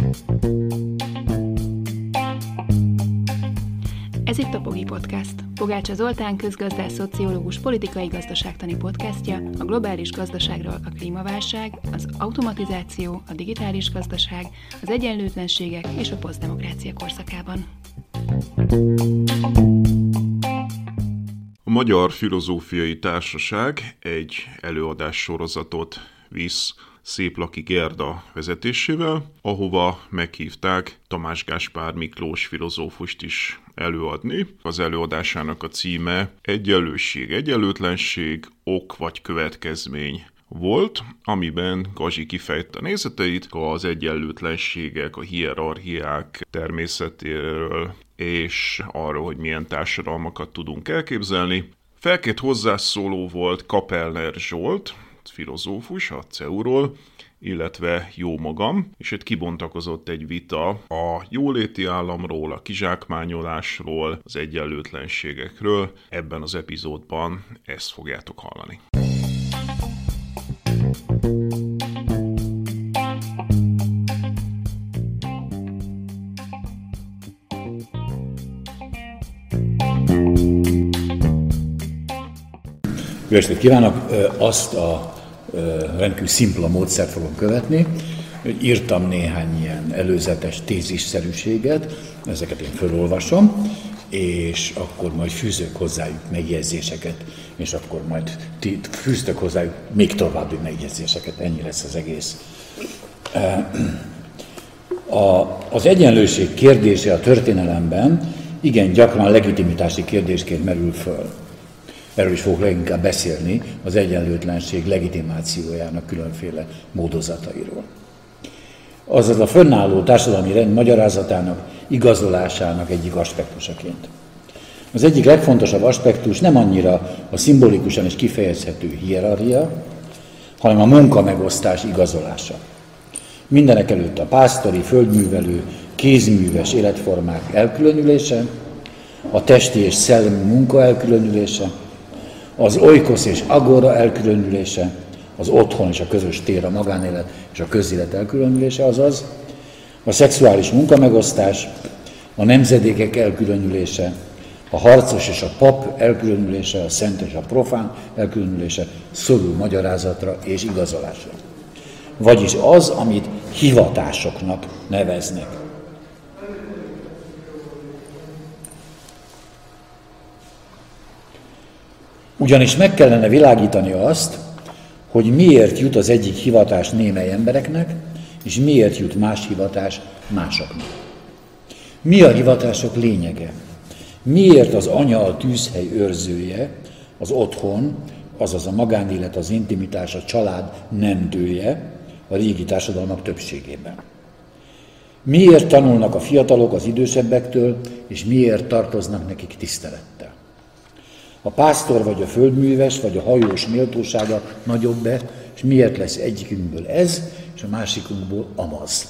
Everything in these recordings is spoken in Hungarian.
Ez itt a Pogi Podcast. Pogácsa Zoltán közgazdász, szociológus, politikai gazdaságtani podcastja a globális gazdaságról, a klímaválság, az automatizáció, a digitális gazdaság, az egyenlőtlenségek és a posztdemokrácia korszakában. A Magyar Filozófiai Társaság egy előadássorozatot visz Széplaki Gerda vezetésével, ahova meghívták Tamás Gáspár Miklós filozófust is előadni. Az előadásának a címe Egyenlőség, egyenlőtlenség, ok vagy következmény volt, amiben Gazi kifejtette nézeteit az egyenlőtlenségek, a hierarchiák természetéről, és arról, hogy milyen társadalmakat tudunk elképzelni. Felkért hozzászóló volt Kapellner Zsolt, filozófus a CEU-ról, illetve jó magam, és itt kibontakozott egy vita a jóléti államról, a kizsákmányolásról, az egyenlőtlenségekről. Ebben az epizódban ezt fogjátok hallani. Jó estét kívánok! Azt a rendkívül szimpla módszert fogom követni, hogy írtam néhány ilyen előzetes tézisszerűséget, ezeket én felolvasom, és akkor majd fűzök hozzájuk megjegyzéseket, és akkor majd ti fűztök hozzájuk még további megjegyzéseket. Ennyi lesz az egész. Az egyenlőség kérdése a történelemben igen gyakran legitimitási kérdésként merül föl. Erről is fogok leginkább beszélni, az egyenlőtlenség legitimációjának különféle módozatairól. Azaz a fönnálló társadalmi rend magyarázatának, igazolásának egyik aspektusaként. Az egyik legfontosabb aspektus nem annyira a szimbolikusan is kifejezhető hierarchia, hanem a munkamegosztás igazolása. Mindenekelőtt a pásztori, földművelő, kézműves életformák elkülönülése, a testi és szellemi munka elkülönülése, az oikosz és agora elkülönülése, az otthon és a közös tér, a magánélet és a közélet elkülönülése, azaz a szexuális munkamegosztás, a nemzedékek elkülönülése, a harcos és a pap elkülönülése, a szent és a profán elkülönülése szorul magyarázatra és igazolásra. Vagyis az, amit hivatásoknak neveznek. Ugyanis meg kellene világítani azt, hogy miért jut az egyik hivatás némely embereknek, és miért jut más hivatás másoknak. Mi a hivatások lényege? Miért az anya a tűzhely őrzője, az otthon, azaz a magánélet, az intimitás, a család nemdője a régi társadalmak többségében? Miért tanulnak a fiatalok az idősebbektől, és miért tartoznak nekik tisztelettel? A pásztor vagy a földműves, vagy a hajós méltósága nagyobb-e, és miért lesz egyikünkből ez, és a másikunkból amaz?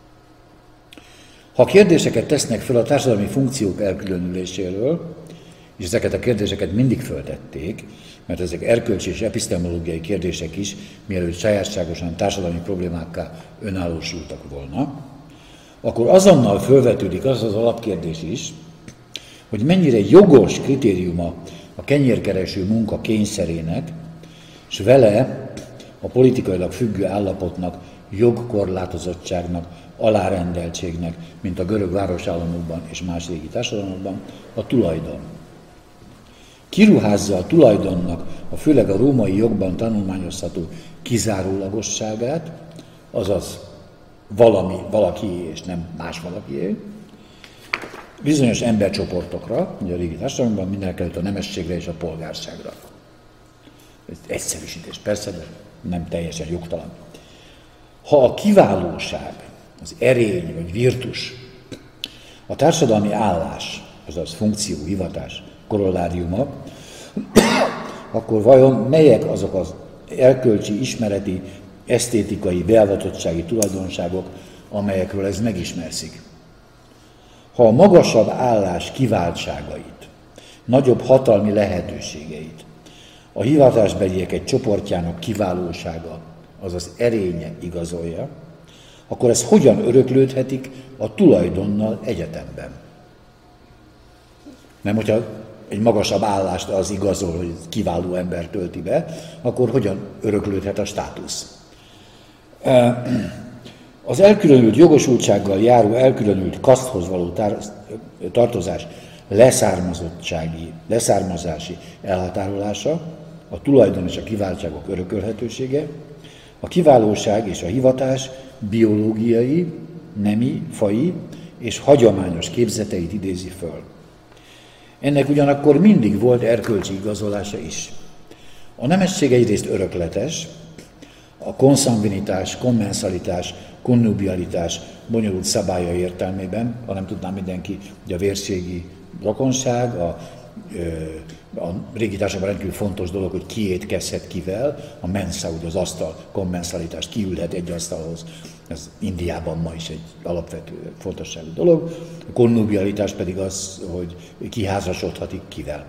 Ha kérdéseket tesznek fel a társadalmi funkciók elkülönüléséről, és ezeket a kérdéseket mindig föltették, mert ezek erkölcsi és epistemológiai kérdések is, mielőtt sajátságosan társadalmi problémákká önállósultak volna, akkor azonnal fölvetődik az az alapkérdés is, hogy mennyire jogos kritériuma a kenyérkereső munka kényszerének, és vele a politikailag függő állapotnak, jogkorlátozottságnak, alárendeltségnek, mint a görög városállamokban és más régi társadalmakban, a tulajdon. Kiruházza a tulajdonnak a főleg a római jogban tanulmányozható kizárólagosságát, azaz valakié és nem más valakié, bizonyos embercsoportokra, ugye a régi társadalomban mindenekelőtt a nemességre és a polgárságra. Ez egyszerűsítés persze, de nem teljesen jogtalan. Ha a kiválóság, az erény vagy virtus, a társadalmi állás, azaz funkció, hivatás, korolláriuma, akkor vajon melyek azok az erkölcsi, ismereti, esztétikai, beavatottsági tulajdonságok, amelyekről ez megismerszik? Ha a magasabb állás kiváltságait, nagyobb hatalmi lehetőségeit, a hivatásbeliek egy csoportjának kiválósága, azaz erénye igazolja, akkor ez hogyan öröklődhetik a tulajdonnal egyetemben? Nem, hogyha egy magasabb állást az igazol, hogy kiváló ember tölti be, akkor hogyan öröklődhet a státusz? Az elkülönült jogosultsággal járó elkülönült kaszthoz való tartozás leszármazási elhatárolása, a tulajdon és a kiváltságok örökölhetősége, a kiválóság és a hivatás biológiai, nemi, faji és hagyományos képzeteit idézi föl. Ennek ugyanakkor mindig volt erkölcsi igazolása is. A nemesség egyrészt örökletes, a konszangvinitás, kommenszalitás, konnubialitás bonyolult szabálya értelmében, ha nem tudná mindenki, hogy a vérségi rokonság, a régi társadalomban rendkívül fontos dolog, hogy ki étkezhet kivel, a mensa, ugye az asztal, kommenszalitás, kiülhet egy asztalhoz. Ez Indiában ma is egy alapvető fontosságú dolog. A konnubialitás pedig az, hogy ki házasodhatik kivel.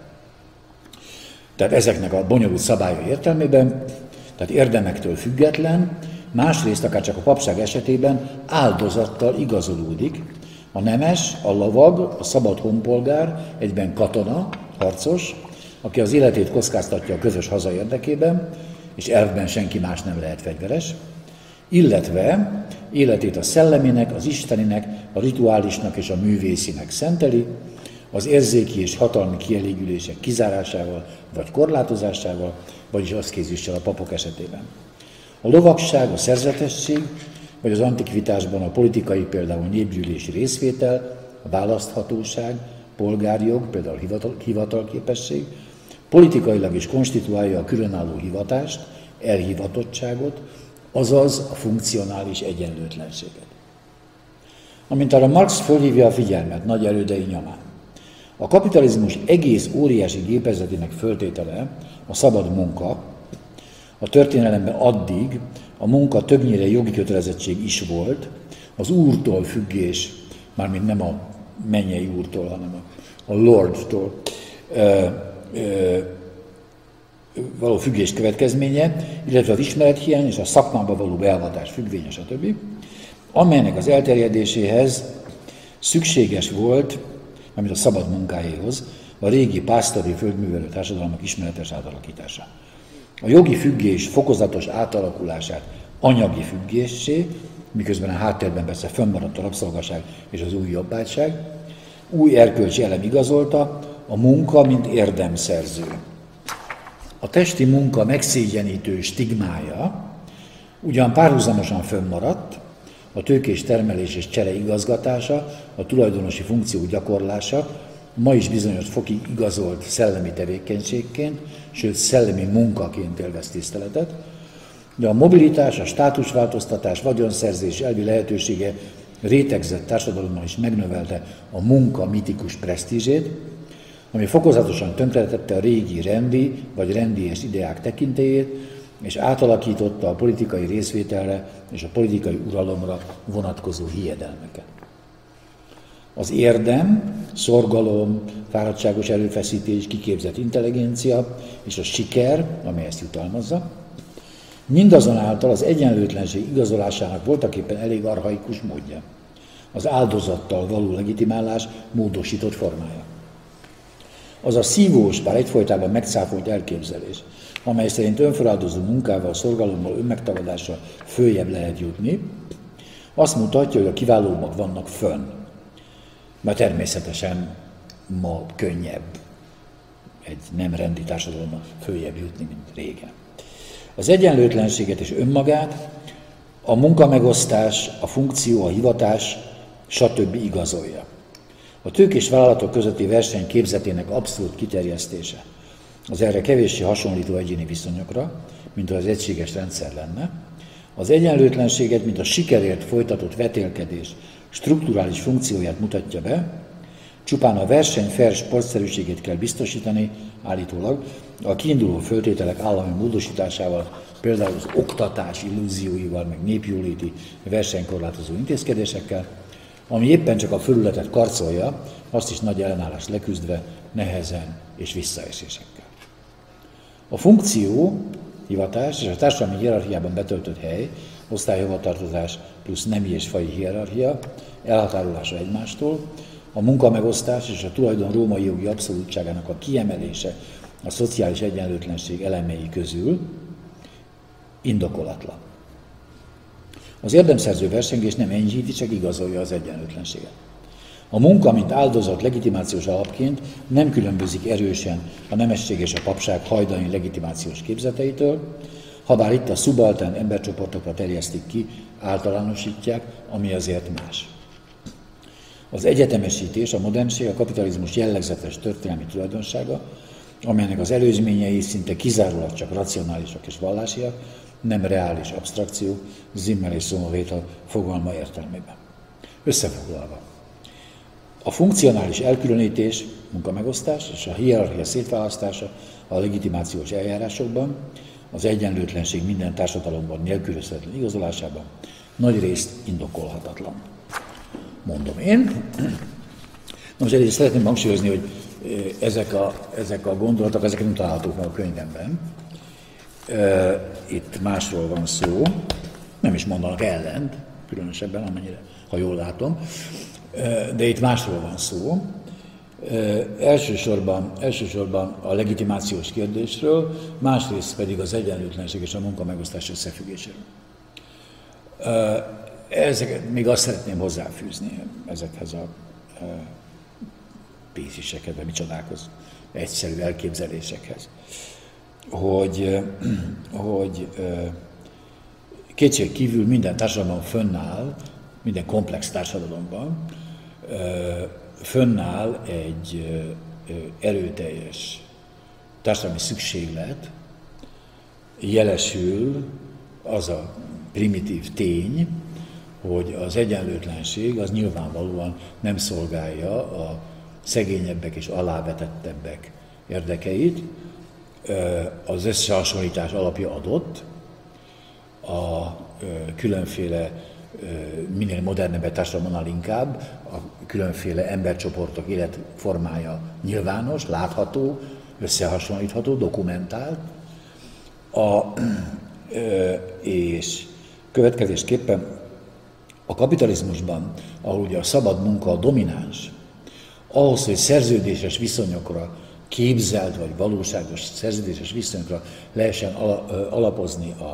Tehát ezeknek a bonyolult szabálya értelmében, tehát érdemektől független, másrészt akár csak a papság esetében áldozattal igazolódik. A nemes, a lovag, a szabad honpolgár, egyben katona, harcos, aki az életét kockáztatja a közös haza érdekében, és elvben senki más nem lehet fegyveres, illetve életét a szelleminek, az isteninek, a rituálisnak és a művészinek szenteli, az érzéki és hatalmi kielégülések kizárásával vagy korlátozásával, vagyis aszkézissel a papok esetében. A lovagság, a szerzetesség, vagy az antikvitásban a politikai, például népgyűlési részvétel, a választhatóság, polgárjog, például hivatalképesség, politikailag is konstituálja a különálló hivatást, elhivatottságot, azaz a funkcionális egyenlőtlenséget. Amint arra Marx fölhívja a figyelmet nagy erődei nyomán. A kapitalizmus egész óriási gépezetének föltétele a szabad munka, a történelemben addig a munka többnyire jogi kötelezettség is volt, az úrtól függés, mármint nem a mennyei úrtól, hanem a Lordtól való függés következménye, illetve az ismerethiány és a szakmába való beavatás függvénye, stb., amelynek az elterjedéséhez szükséges volt, amit a szabad munkáéhoz, a régi pásztori földművelő társadalmak ismeretes átalakítása. A jogi függés fokozatos átalakulását anyagi függéssé, miközben a háttérben persze fönnmaradt a rabszolgaság és az új jobbágyság, új erkölcsi elem igazolta, a munka, mint érdemszerző. A testi munka megszégyenítő stigmája ugyan párhuzamosan fönnmaradt, a tőkés termelés és csere igazgatása, a tulajdonosi funkció gyakorlása ma is bizonyos fokig igazolt szellemi tevékenységként, sőt szellemi munkaként élvez tiszteletet, de a mobilitás, a státusváltoztatás, vagyonszerzés elvi lehetősége rétegzett társadalommal is megnövelte a munka mitikus presztízsét, ami fokozatosan tönkretette a régi rendi vagy rendies ideák tekintélyét, és átalakította a politikai részvételre és a politikai uralomra vonatkozó hiedelmeket. Az érdem, szorgalom, fáradtságos erőfeszítés, kiképzett intelligencia és a siker, amely ezt jutalmazza, mindazonáltal az egyenlőtlenség igazolásának voltaképpen elég archaikus módja, az áldozattal való legitimálás módosított formája. Az a szívós, bár egyfolytában megcáfolt elképzelés, amely szerint önfeláldozó munkával, szorgalommal, önmegtagadással följebb lehet jutni, azt mutatja, hogy a kiválóbbak vannak fönn. Mert természetesen ma könnyebb egy nem rendi társadalommal följebb jutni, mint régen. Az egyenlőtlenséget és önmagát a munkamegosztás, a funkció, a hivatás, stb. Igazolja. A tőkés vállalatok közötti verseny képzetének abszolút kiterjesztése az erre kevéssé hasonlító egyéni viszonyokra, mint az egységes rendszer lenne, az egyenlőtlenséget, mint a sikerért folytatott vetélkedés strukturális funkcióját mutatja be, csupán a verseny fair sportszerűségét kell biztosítani, állítólag, a kiinduló föltételek állami módosításával, például az oktatás illúzióival, meg népjóléti versenykorlátozó intézkedésekkel, ami éppen csak a fölületet karcolja, azt is nagy ellenállást leküzdve, nehezen és visszaesésekkel. A funkció, hivatás és a társadalmi hierarchiában betöltött hely osztályhovatartozás plusz nemi és faji hierarchia, elhatárolása egymástól, a munkamegosztás és a tulajdon római jogi abszolútságának a kiemelése a szociális egyenlőtlenség elemei közül indokolatlan. Az érdemszerző versengés nem enyhíti, csak igazolja az egyenlőtlenséget. A munka, mint áldozat legitimációs alapként nem különbözik erősen a nemesség és a papság hajdani legitimációs képzeteitől, habár itt a szubaltern embercsoportokra terjesztik ki, általánosítják, ami azért más. Az egyetemesítés, a modernség, a kapitalizmus jellegzetes történelmi tulajdonsága, amelynek az előzményei szinte kizárólag csak racionálisak és vallásiak, nem reális absztrakció, Simmel és Sommervétel fogalma értelmében. Összefoglalva. A funkcionális elkülönítés, munkamegosztás és a hierarchia szétválasztása a legitimációs eljárásokban, az egyenlőtlenség minden társadalomban nélkülözhetetlen igazolásában nagyrészt indokolhatatlan. Mondom én. Most egyrészt szeretném hangsúlyozni, hogy ezek a gondolatok, ezek nem találhatók meg a könyvemben. Itt másról van szó, nem is mondanak ellent, különösebben, amennyire, ha jól látom, de itt másról van szó. Elsősorban a legitimációs kérdésről, másrészt pedig az egyenlőtlenség és a munkamegosztás összefüggéséről. Ezeket még azt szeretném hozzáfűzni ezekhez a tézisekhez, vagy micsodákhoz, egyszerű elképzelésekhez, hogy kétség kívül minden társadalomban fönnáll, minden komplex társadalomban fönnáll egy erőteljes társadalmi szükséglet, jelesül az a primitív tény, hogy az egyenlőtlenség az nyilvánvalóan nem szolgálja a szegényebbek és alávetettebbek érdekeit, az összehasonlítás alapja adott, a különféle, minél modernebb társadalomnál inkább, a különféle embercsoportok életformája nyilvános, látható, összehasonlítható, dokumentált, és következésképpen a kapitalizmusban, ahol ugye a szabad munka a domináns, ahhoz, hogy szerződéses viszonyokra képzelt vagy valóságos szerződéses viszonyokra lehessen alapozni a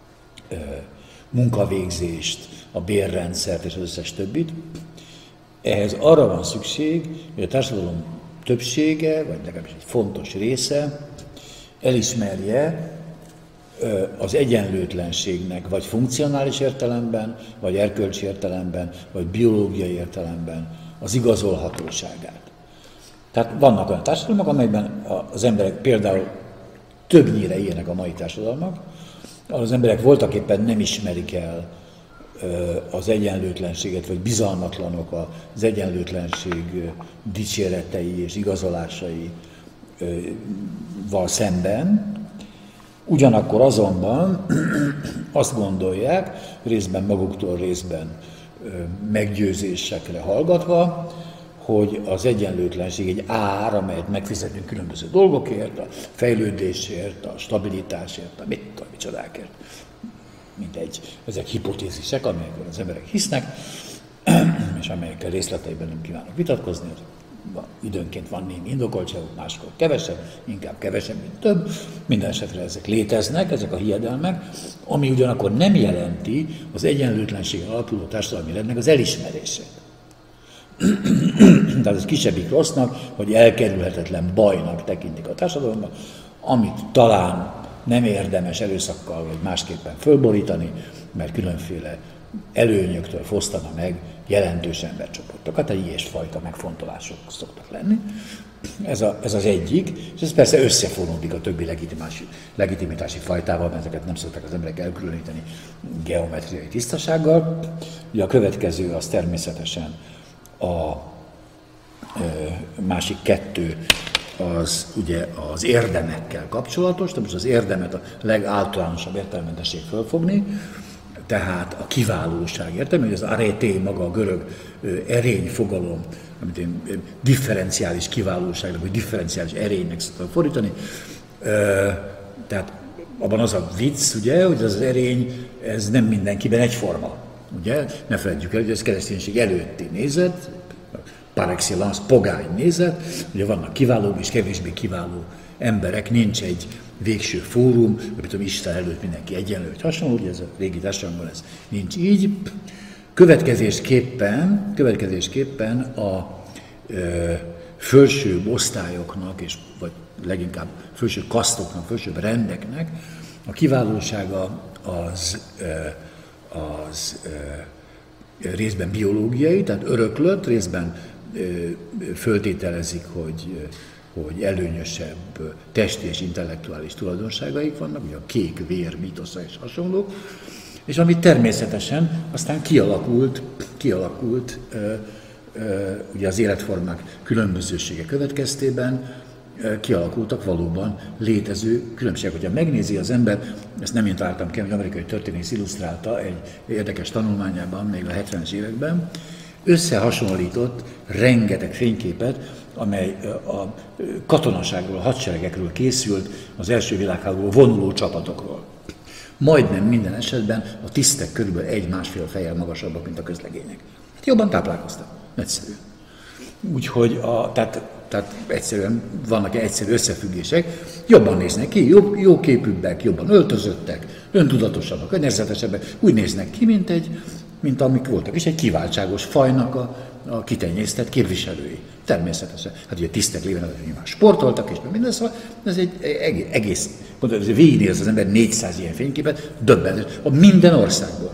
munkavégzést, a bérrendszert és az összes többit, ehhez arra van szükség, hogy a társadalom többsége, vagy legalábbis egy fontos része elismerje az egyenlőtlenségnek vagy funkcionális értelemben, vagy erkölcsi értelemben, vagy biológiai értelemben az igazolhatóságát. Tehát vannak olyan társadalmak, amelyben az emberek például többnyire ilyenek a mai társadalmak, ahol az emberek voltaképpen nem ismerik el az egyenlőtlenséget, vagy bizalmatlanok az egyenlőtlenség dicséretei és igazolásaival szemben. Ugyanakkor azonban azt gondolják, részben maguktól, részben meggyőzésekre hallgatva, hogy az egyenlőtlenség egy ár, amelyet megfizetünk különböző dolgokért, a fejlődésért, a stabilitásért, a micsodákért. Mindegy. Ezek hipotézisek, amelyekről az emberek hisznek, és amelyekkel részleteiben nem kívánok vitatkozni. Időnként van némi indokoltságok, máskor kevesebb, inkább kevesebb, mint több. Minden esetre ezek léteznek, ezek a hiedelmek, ami ugyanakkor nem jelenti az egyenlőtlenség alapuló társadalmi rendnek az elismerését. Tehát ez kisebbik rossznak, hogy elkerülhetetlen bajnak tekintik a társadalomban, amit talán nem érdemes erőszakkal vagy másképpen fölborítani, mert különféle előnyöktől fosztana meg jelentős embercsoportokat, egy ilyesfajta megfontolások szoktak lenni. Ez az egyik, és ez persze összefonódik a többi legitimitási fajtával, mert ezeket nem szoktak az emberek elkülöníteni geometriai tisztasággal. Ugye a következő az természetesen a másik kettő, az ugye az érdemekkel kapcsolatos, de most az érdemet a legáltalánosabb értelemben tessék fölfogni, tehát a kiválóság értelme, hogy az areté, maga a görög erény fogalom, amit én differenciális kiválóságnak, vagy differenciális erénynek szoktam fordítani, tehát abban az a vicc, ugye, hogy az erény, ez nem mindenkiben egyforma. Ugye? Ne feledjük el, hogy ez kereszténység előtti nézet, par excellence pogány nézet, ugye vannak kiváló és kevésbé kiváló emberek, nincs egy végső fórum, hogy tudom, Isten előtt mindenki egyenlő, vagy hasonló, ugye ez a régi társadalomban ez nincs így. Következésképpen a felsőbb osztályoknak, vagy leginkább felsőbb kasztoknak, felsőbb rendeknek a kiválósága az részben biológiai, tehát öröklött, részben föltételezik, hogy előnyösebb testi és intellektuális tulajdonságaik vannak, ugye a kék vér mítosza és hasonlók, és ami természetesen aztán kialakult ugye az életformák különbözősége következtében, kialakultak valóban létező különbségek. Hogyha megnézi az ember, ezt nem én találtam ki, hogy amerikai történész illusztrálta egy érdekes tanulmányában, még a 70-es években, összehasonlított rengeteg fényképet, amely a katonaságról, a hadseregekről készült, az első világháború vonuló csapatokról. Majdnem minden esetben a tisztek körülbelül 1-1,5 fejjel magasabbak, mint a közlegények. Hát jobban táplálkoztak, egyszerűen. Úgyhogy, tehát egyszerűen vannak egyszerű összefüggések, jobban néznek ki, jó képűbbek, jobban öltözöttek, öntudatosabbak, önérzetesebbek, úgy néznek ki, mint amik voltak, és egy kiváltságos fajnak a kitenyésztett képviselői. Természetesen. Hát ugye tisztek lévén nyilván sportoltak, és minden, szóval ez egy egész, végignéz az ember 400 ilyen fényképet, döbbenetes, minden országból.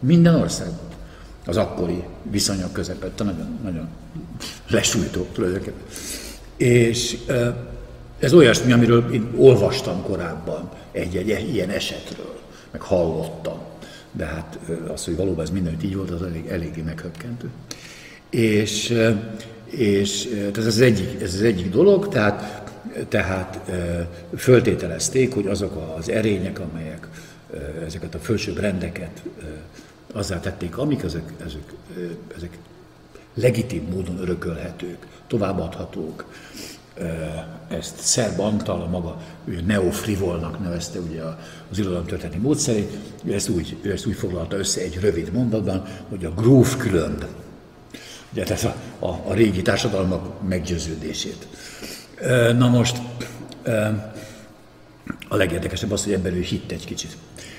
Az akkori viszonyok közepette, nagyon, nagyon lesújtó tulajdonképpen. És ez olyasmi, amiről én olvastam korábban egy ilyen esetről, meg hallottam. De hát az, hogy valóban ez mindenütt így volt, az eléggé meghökkentő. És ez az egyik dolog, tehát föltételezték, hogy azok az erények, amelyek ezeket a felsőbb rendeket azzá tették, amik ezek legitim módon örökölhetők, továbbadhatók. Ezt Szerb Antal, a maga neofrivolnak nevezte ugye az irodalomtörténeti módszerét, ő ezt úgy foglalta össze egy rövid mondatban, hogy a gróf különb. Ugye, tehát a régi társadalmak meggyőződését. Na most a legérdekesebb az, hogy ebben ő hitt egy kicsit.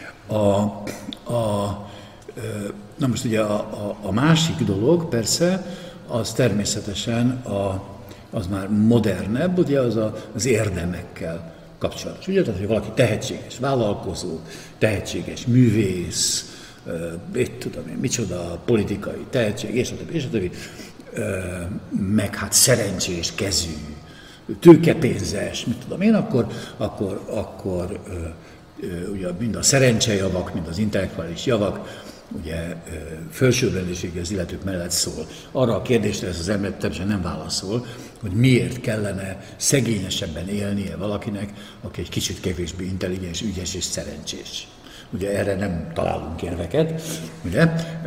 Na most ugye a másik dolog persze, az természetesen az már modernebb, ugye az érdemekkel kapcsolatos. Ugye, tehát, hogy valaki tehetséges vállalkozó, tehetséges művész, tudom én, micsoda politikai tehetség, és a többi, meg hát szerencsés kezű, tőkepénzes, mit tudom én, akkor ugye mind a szerencsejavak, mind az intellektuális javak, ugye felsőbbrendűséggel az illetők mellett szól. Arra a kérdésre ez az ember természetesen nem válaszol, hogy miért kellene szegényesebben élnie valakinek, aki egy kicsit kevésbé intelligens, ügyes és szerencsés. Ugye erre nem találunk érveket, ugye?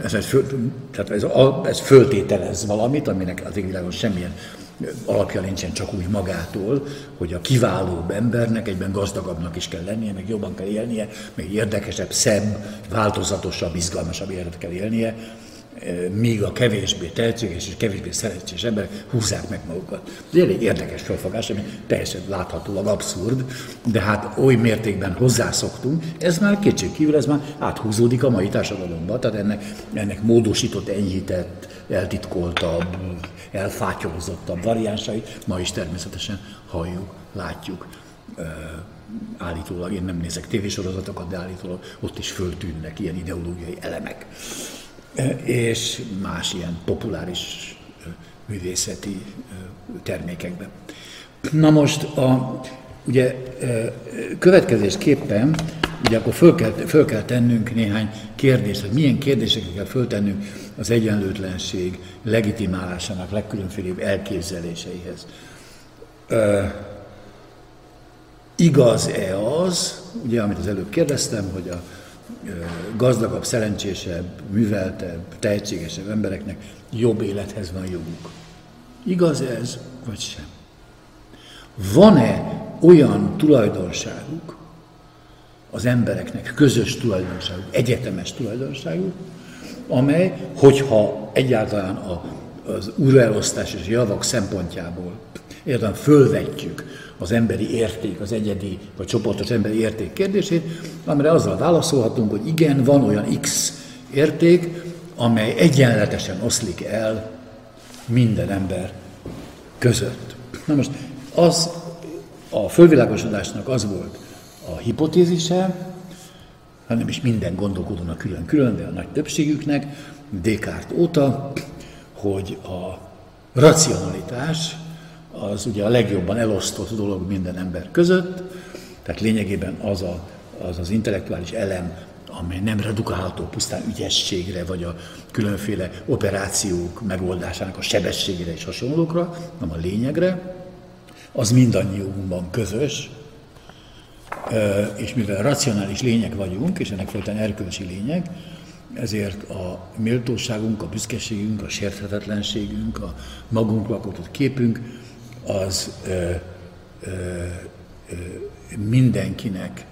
Ez föltételez valamit, aminek az égvilágon semmilyen alapja nincsen, csak úgy magától, hogy a kiválóbb embernek egyben gazdagabbnak is kell lennie, meg jobban kell élnie, meg érdekesebb, szebb, változatosabb, izgalmasabb életet kell élnie, míg a kevésbé tehetséges és kevésbé szerencsés emberek húzzák meg magukat. Ez elég érdekes felfogás, ami teljesen láthatólag abszurd, de hát oly mértékben hozzászoktunk, ez már kétségkívül, ez már áthúzódik a mai társadalomba, tehát ennek módosított, enyhített, eltitkoltabb, elfátyolzottabb variánsait ma is természetesen halljuk, látjuk. Állítólag, én nem nézek tévésorozatokat, de állítólag ott is föltűnnek ilyen ideológiai elemek. És más ilyen populáris művészeti termékekben. Na most, ugye következésképpen, ugye akkor föl kell tennünk néhány kérdést, hogy milyen kérdéseket kell föltennünk az egyenlőtlenség legitimálásának legkülönfélébb elképzeléseihez. Igaz-e az, ugye, amit az előbb kérdeztem, hogy a gazdagabb, szerencsésebb, műveltebb, tehetségesebb embereknek jobb élethez van joguk. Igaz ez, vagy sem? Van-e olyan tulajdonságuk, az embereknek közös tulajdonságú, egyetemes tulajdonságú, amely, hogyha egyáltalán az újraelosztás és javak szempontjából egyáltalán fölvetjük az emberi érték, az egyedi vagy csoportos emberi érték kérdését, amire azzal válaszolhatunk, hogy igen, van olyan X érték, amely egyenletesen oszlik el minden ember között. Na most az a fölvilágosodásnak az volt a hipotézise, hanem is minden gondolkodónak külön-külön, de a nagy többségüknek, Descartes óta, hogy a racionalitás az ugye a legjobban elosztott dolog minden ember között, tehát lényegében az intellektuális elem, amely nem redukálható pusztán ügyességre, vagy a különféle operációk megoldásának a sebességére és hasonlókra, hanem a lényegre, az mindannyiunkban közös, és mivel racionális lények vagyunk, és ennek feltétlenül erkölcsi lények, ezért a méltóságunk, a büszkeségünk, a sérthetetlenségünk, a magunkról alkotott képünk, az mindenkinek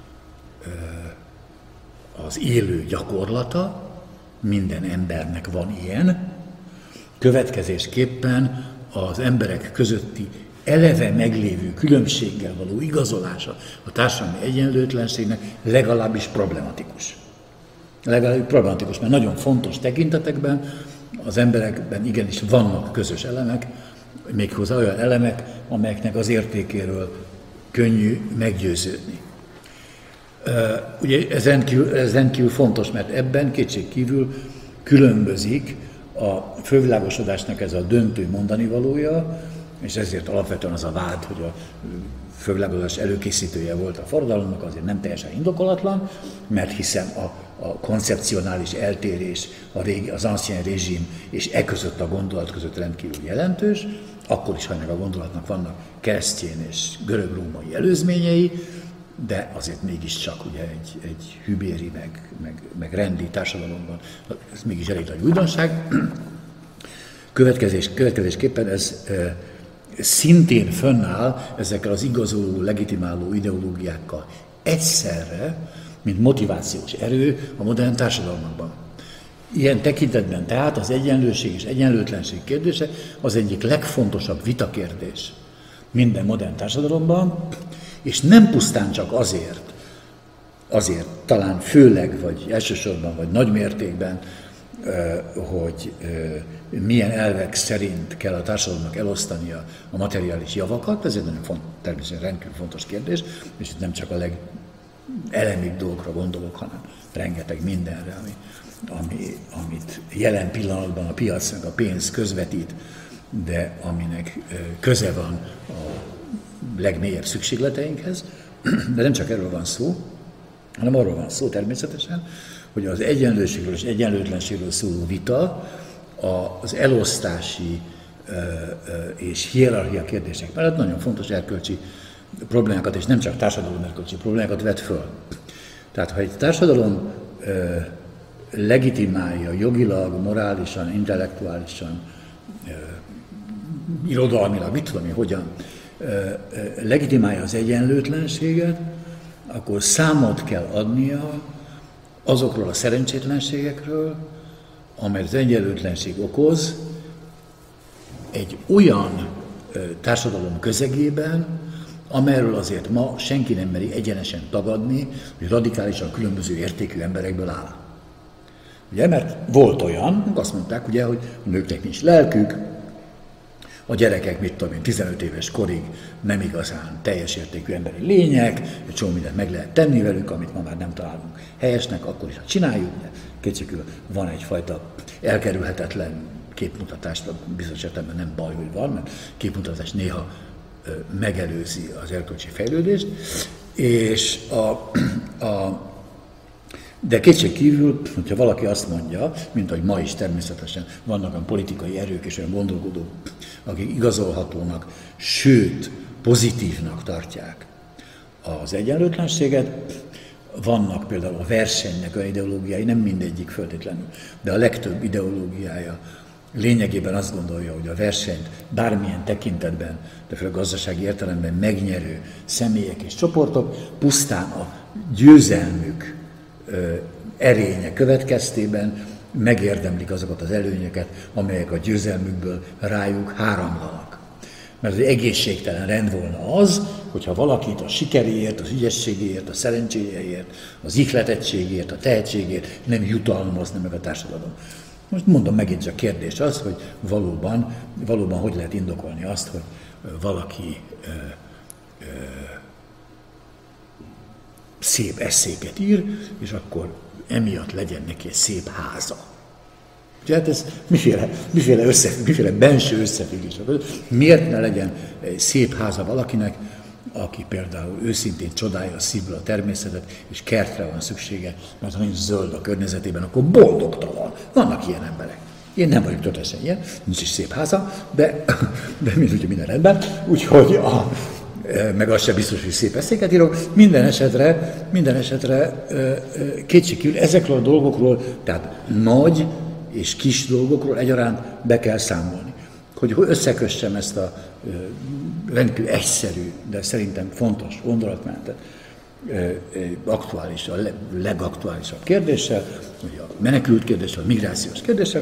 az élő gyakorlata, minden embernek van ilyen, következésképpen az emberek közötti eleve meglévő különbséggel való igazolása a társadalmi egyenlőtlenségnek legalábbis problematikus. Mert nagyon fontos tekintetekben az emberekben igenis vannak közös elemek, méghozzá olyan elemek, amelyeknek az értékéről könnyű meggyőződni. Ugye ez rendkívül fontos, mert ebben kétségkívül különbözik a fölvilágosodásnak ez a döntő mondanivalója, és ezért alapvetően az a vád, hogy a fölvilágosodás előkészítője volt a forradalomnak, azért nem teljesen indokolatlan, mert hiszen a koncepcionális eltérés, az ancien régime és között a gondolat között rendkívül jelentős, akkor is, ha ennek a gondolatnak vannak keresztény és görög-római előzményei, de azért mégiscsak ugye egy hübéri, meg rendi társadalomban, ez mégis elég nagy újdonság. Következésképpen ez szintén fönnáll ezekkel az igazoló, legitimáló ideológiákkal egyszerre, mint motivációs erő a modern társadalmakban. Ilyen tekintetben tehát az egyenlőség és egyenlőtlenség kérdése az egyik legfontosabb vitakérdés minden modern társadalomban, és nem pusztán csak azért talán főleg, vagy elsősorban, vagy nagy mértékben, hogy milyen elvek szerint kell a társadalomnak elosztania a materiális javakat, ez egy nagyon természetesen rendkívül fontos kérdés, és itt nem csak a legelemibb dolgokra gondolok, hanem rengeteg mindenre, amit jelen pillanatban a piac meg a pénz közvetít, de aminek köze van a legmélyebb szükségleteinkhez, de nem csak erről van szó, hanem arról van szó természetesen, hogy az egyenlőségről és egyenlőtlenségről szóló vita az elosztási és hierarchia kérdések mellett nagyon fontos erkölcsi problémákat, és nem csak társadalom erkölcsi problémákat vet föl. Tehát ha egy társadalom legitimálja jogilag, morálisan, intellektuálisan, irodalmilag, mit tudom én, hogyan legitimálja az egyenlőtlenséget, akkor számot kell adnia azokról a szerencsétlenségekről, amelyet az egyenlőtlenség okoz egy olyan társadalom közegében, amelyről azért ma senki nem meri egyenesen tagadni, hogy radikálisan különböző értékű emberekből áll. Ugye, mert volt olyan, azt mondták, ugye, hogy a nőknek nincs lelkük, a gyerekek, mit tudom én, 15 éves korig nem igazán teljes értékű emberi lények, egy csomó mindent meg lehet tenni velük, amit ma már nem találunk helyesnek, akkor is, ha csináljuk, de kétségkívül van egyfajta elkerülhetetlen képmutatás, bizonyos értelemben nem baj, hogy van, mert képmutatás néha megelőzi az erkölcsi fejlődést, és de kétségkívül, hogyha valaki azt mondja, mint ahogy ma is természetesen vannak olyan politikai erők és olyan gondolkodók, akik igazolhatónak, sőt, pozitívnak tartják az egyenlőtlenséget, vannak például a versenynek olyan ideológiái, nem mindegyik feltétlenül, de a legtöbb ideológiája lényegében azt gondolja, hogy a versenyt bármilyen tekintetben, de főleg gazdasági értelemben megnyerő személyek és csoportok pusztán a győzelmük erénye következtében megérdemlik azokat az előnyöket, amelyek a győzelmükből rájuk áramlanak. Mert az egészségtelen rend volna az, hogyha valakit a sikeréért, az ügyességéért, a szerencséjéért, az ihletettségért, a tehetségért nem jutalmazna meg a társadalom. Most mondom megint csak kérdés az, hogy valóban hogy lehet indokolni azt, hogy valaki szép esszéket ír, és akkor emiatt legyen neki egy szép háza. Ugye hát ez miféle benső összefüggés. Miért ne legyen egy szép háza valakinek, aki például őszintén csodálja a szívből a természetet, és kertre van szüksége, mert ha nincs zöld a környezetében, akkor boldogtalan. Vannak ilyen emberek. Én nem vagyok tökéletesen ilyen, nincs is szép háza, de ugye minden rendben. Úgyhogy meg az sem biztos, hogy szép eszéket írok. Minden esetre kétségkívül ezekről a dolgokról, tehát nagy és kis dolgokról egyaránt be kell számolni. Hogy összekössem ezt a rendkívül egyszerű, de szerintem fontos gondolatmenetet aktuális, a legaktuálisabb kérdéssel, ugye a menekült kérdéssel, a migrációs kérdéssel.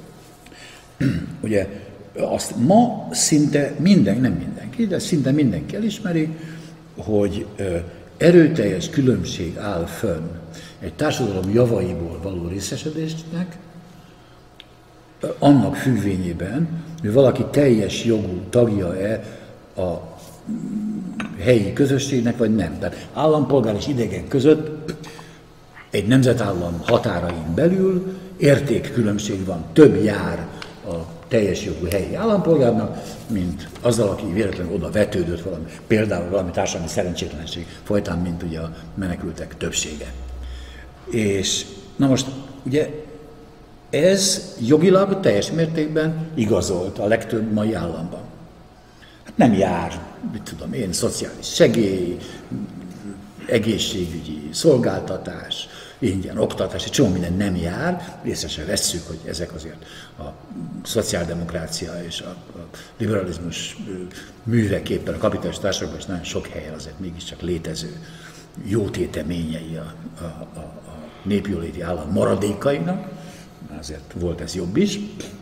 Ugye azt ma szinte nem mindenki, de szinte mindenki elismeri, hogy erőteljes különbség áll fönn egy társadalom javaiból való részesedésnek, annak függvényében, hogy valaki teljes jogú tagja-e a helyi közösségnek, vagy nem. Tehát állampolgár és idegen között egy nemzetállam határain belül értékkülönbség van. Több jár a teljes jogú helyi állampolgárnak, mint azzal, aki véletlenül oda vetődött például valami társadalmi szerencsétlenség folytán, mint ugye a menekültek többsége. És na most ugye ez jogilag teljes mértékben igazolt a legtöbb mai államban. Hát nem jár, szociális segély, egészségügyi szolgáltatás, ingyen oktatás, egy csomó minden nem jár, részesen vesszük, hogy ezek azért a szociáldemokrácia és a liberalizmus műveképpen a kapitális társadalomban is nagyon sok helyen azért mégiscsak létező jótéteményei a népjóléti állam maradékainak, azért volt ez jobb is,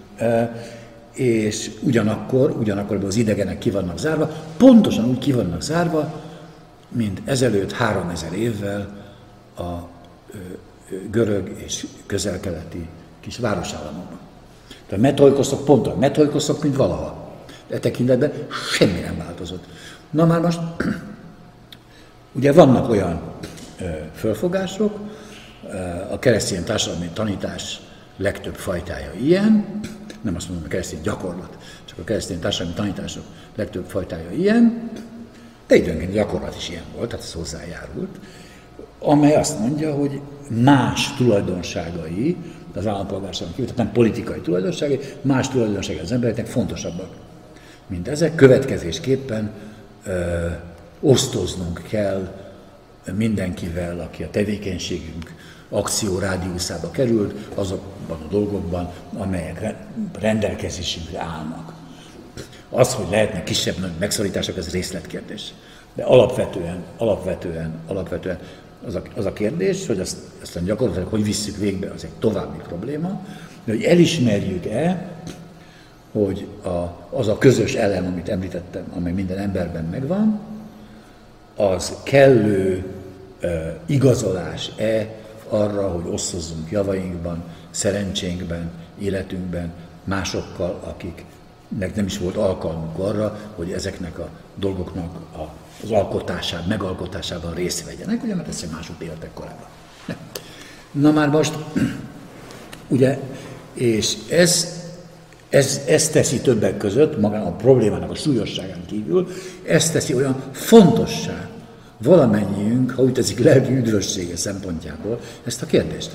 és ugyanakkor az idegenek ki vannak zárva, pontosan úgy ki vannak zárva, mint ezelőtt 3000 évvel a görög és közel-keleti kis városállamokban. A methoikoszok, mint valaha. E tekintetben semmi nem változott. Na már most, ugye vannak olyan fölfogások, a keresztény társadalmi tanítás legtöbb fajtája ilyen, nem azt mondom, a keresztény gyakorlat, csak a keresztény társadalmi tanítások legtöbb fajtája ilyen, de időnként gyakorlat is ilyen volt, tehát ez hozzájárult, amely azt mondja, hogy más tulajdonságai az állampolgárságnak, tehát nem politikai tulajdonságai, más tulajdonságai az embereknek fontosabbak, mint ezek. Következésképpen osztoznunk kell mindenkivel, aki a tevékenységünk akció rádiuszába került, azokban a dolgokban, amelyek rendelkezésünkre állnak. Az, hogy lehetnek kisebb-nagy megszorítások, ez részletkérdés. De alapvetően az a kérdés, hogy aztán gyakorlatilag hogy visszük végbe, az egy további probléma, de hogy elismerjük-e, hogy az a közös elem, amit említettem, amely minden emberben megvan, az kellő igazolás-e arra, hogy osztozzunk javainkban, szerencsénkben, életünkben másokkal, akiknek nem is volt alkalmuk arra, hogy ezeknek a dolgoknak az megalkotásában részt vegyenek, ugye, mert ezt mások éltek korábban. Nem. Na már most, ugye, és ez teszi többek között, magán a problémának a súlyosságán kívül, ez teszi olyan fontossá valamennyiünk, ha úgy tetszik, lelki üdvössége szempontjából ezt a kérdést.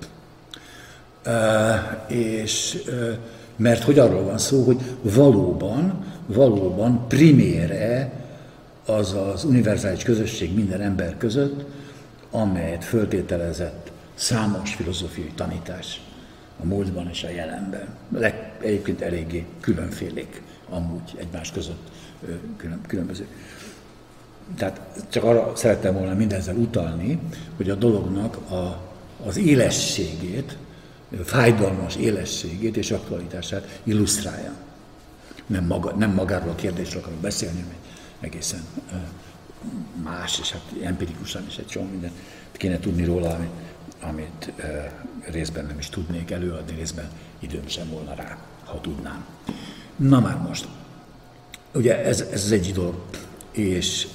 Mert hogy arról van szó, hogy valóban primére az az univerzális közösség minden ember között, amelyet föltételezett számos filozófiai tanítás a múltban és a jelenben. Egyébként eléggé különfélék amúgy egymás között különböző. Tehát csak arra szerettem volna mindezzel utalni, hogy a dolognak az élességét, fájdalmas élességét és aktualitását illusztrálja. Nem magáról a kérdésről akarok beszélni, mert egészen más, és hát empirikusan is egy csomó mindent kéne tudni róla, amit részben nem is tudnék előadni, részben időm sem volna rá, ha tudnám. Na már most, ugye ez az egyik dolog, és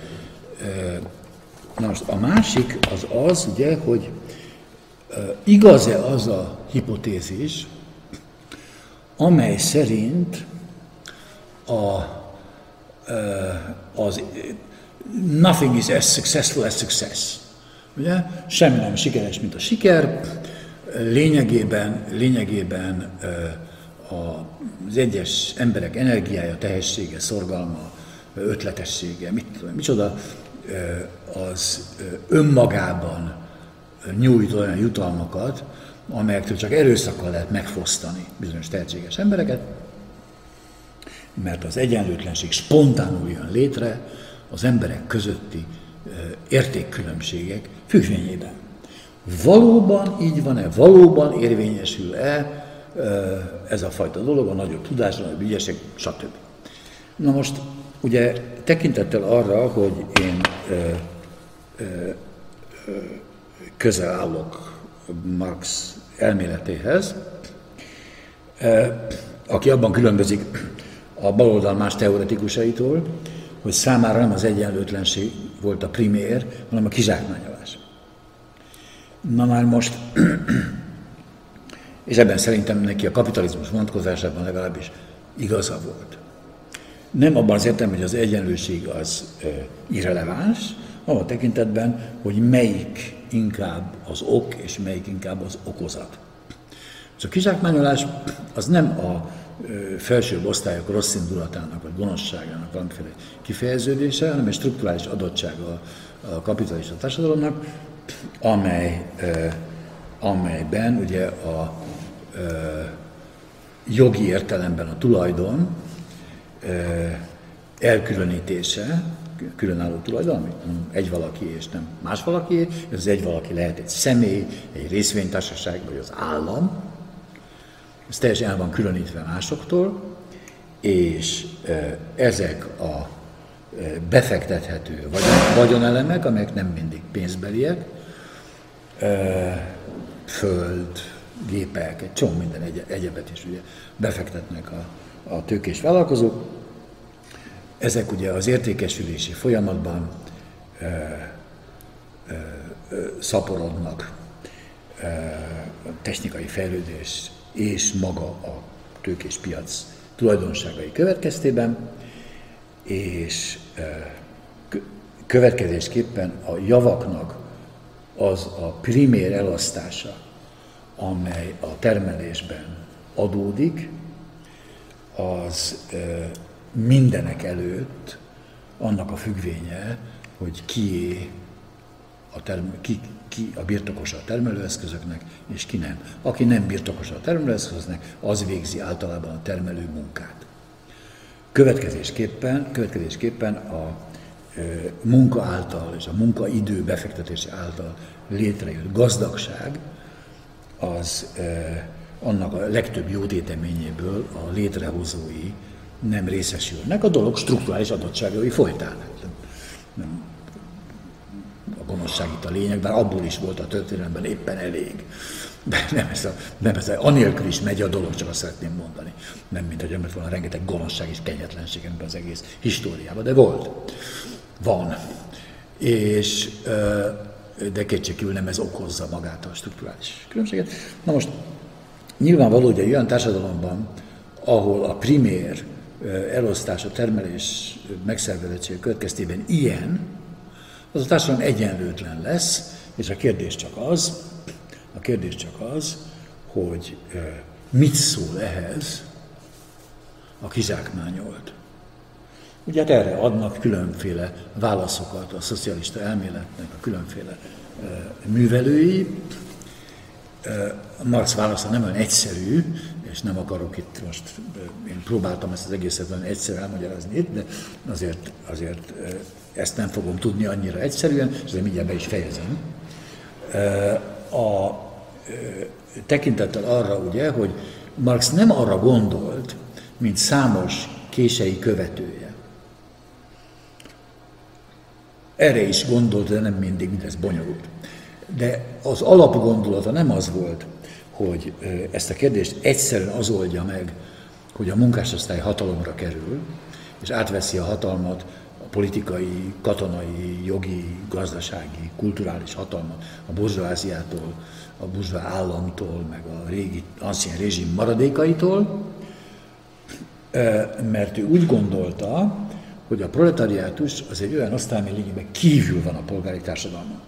na most a másik az ugye, hogy igaz-e az a hipotézis, amely szerint az nothing is as successful as success. Ugye? Semmi nem sikeres, mint a siker. Lényegében az egyes emberek energiája, tehetsége, szorgalma, ötletessége, micsoda, az önmagában nyújt olyan jutalmakat, amelyektől csak erőszakkal lehet megfosztani bizonyos tehetséges embereket, mert az egyenlőtlenség spontánul jön létre az emberek közötti értékkülönbségek függvényében. Valóban így van-e, valóban érvényesül-e ez a fajta dolog, a nagyobb tudás, a nagyobb ügyesség, stb. Na most, ugye tekintettel arra, hogy én közel állok Marx elméletéhez, aki abban különbözik a baloldal más teoretikusaitól, hogy számára nem az egyenlőtlenség volt a primér, hanem a kizsákmányolás. Na már most, és ebben szerintem neki a kapitalizmus vonatkozásában legalábbis igaza volt. Nem abban az értem, hogy az egyenlőség az irreleváns, abban a tekintetben, hogy melyik inkább az ok, és melyik inkább az okozat. És a kizsákmányolás az nem a felsőbb osztályok rossz indulatának, vagy gonoszságának valamiféle kifejeződése, hanem egy strukturális adottsága a kapitalista társadalomnak, amelyben ugye a jogi értelemben a tulajdon elkülönítése, különálló tulajdon, ami egy valaki és nem más valaki, ez az egy valaki lehet egy személy, egy részvénytársaság, vagy az állam, ez teljesen el van különítve másoktól, és ezek a befektethető vagyonelemek, amelyek nem mindig pénzbeliek, föld, gépek, egy csomó minden egyebet is ugye befektetnek a tőkés vállalkozók. Ezek ugye az értékesülési folyamatban szaporodnak, technikai fejlődés és maga a tőkés piac tulajdonságai következtében, és következésképpen a javaknak az a primér elosztása, amely a termelésben adódik, az mindenek előtt annak a függvénye, hogy ki a birtokosa a termelőeszközöknek, és ki nem. Aki nem birtokosa a termelőeszköznek, az végzi általában a termelő munkát. Következésképpen a munka által és a munkaidő befektetése által létrejött gazdagság, az annak a legtöbb jótéteményéből a létrehozói nem részesülnek a dolog strukturális adottságai folytán. Nem a gonoszság itt a lényeg, bár abból is volt a történelemben éppen elég. De nem ez anélkül is megy a dolog, csak azt szeretném mondani. Nem, mint hogy említett volna rengeteg gonoszság és kegyetlenség ebben az egész históriában, de volt. Van. És de kétségkívül nem ez okozza magát a strukturális különbséget. Na most nyilvánvaló, hogy egy olyan társadalomban, ahol a primér elosztás, a termelés megszervezettsége következtében ilyen, az a társadalom egyenlőtlen lesz, és a kérdés csak az, hogy mit szól ehhez a kizsákmányolt. Ugye hát erre adnak különféle válaszokat a szocialista elméletnek a különféle művelői, Marx válasza nem olyan egyszerű, és nem akarok itt most, én próbáltam ezt az egészet olyan egyszerű elmagyarázni itt, de azért ezt nem fogom tudni annyira egyszerűen, és azért mindjárt be is fejezem. Tekintettel arra ugye, hogy Marx nem arra gondolt, mint számos kései követője. Erre is gondolt, de nem mindig, mindez bonyolult. De az alapgondolata nem az volt, hogy ezt a kérdést egyszerűen az oldja meg, hogy a munkásosztály hatalomra kerül, és átveszi a hatalmat, a politikai, katonai, jogi, gazdasági, kulturális hatalmat a burzsóáziától, a burzsóá államtól, meg a régi ancien rezsim maradékaitól, mert ő úgy gondolta, hogy a proletariátus az egy olyan osztály, ami lényegében kívül van a polgári társadalmon.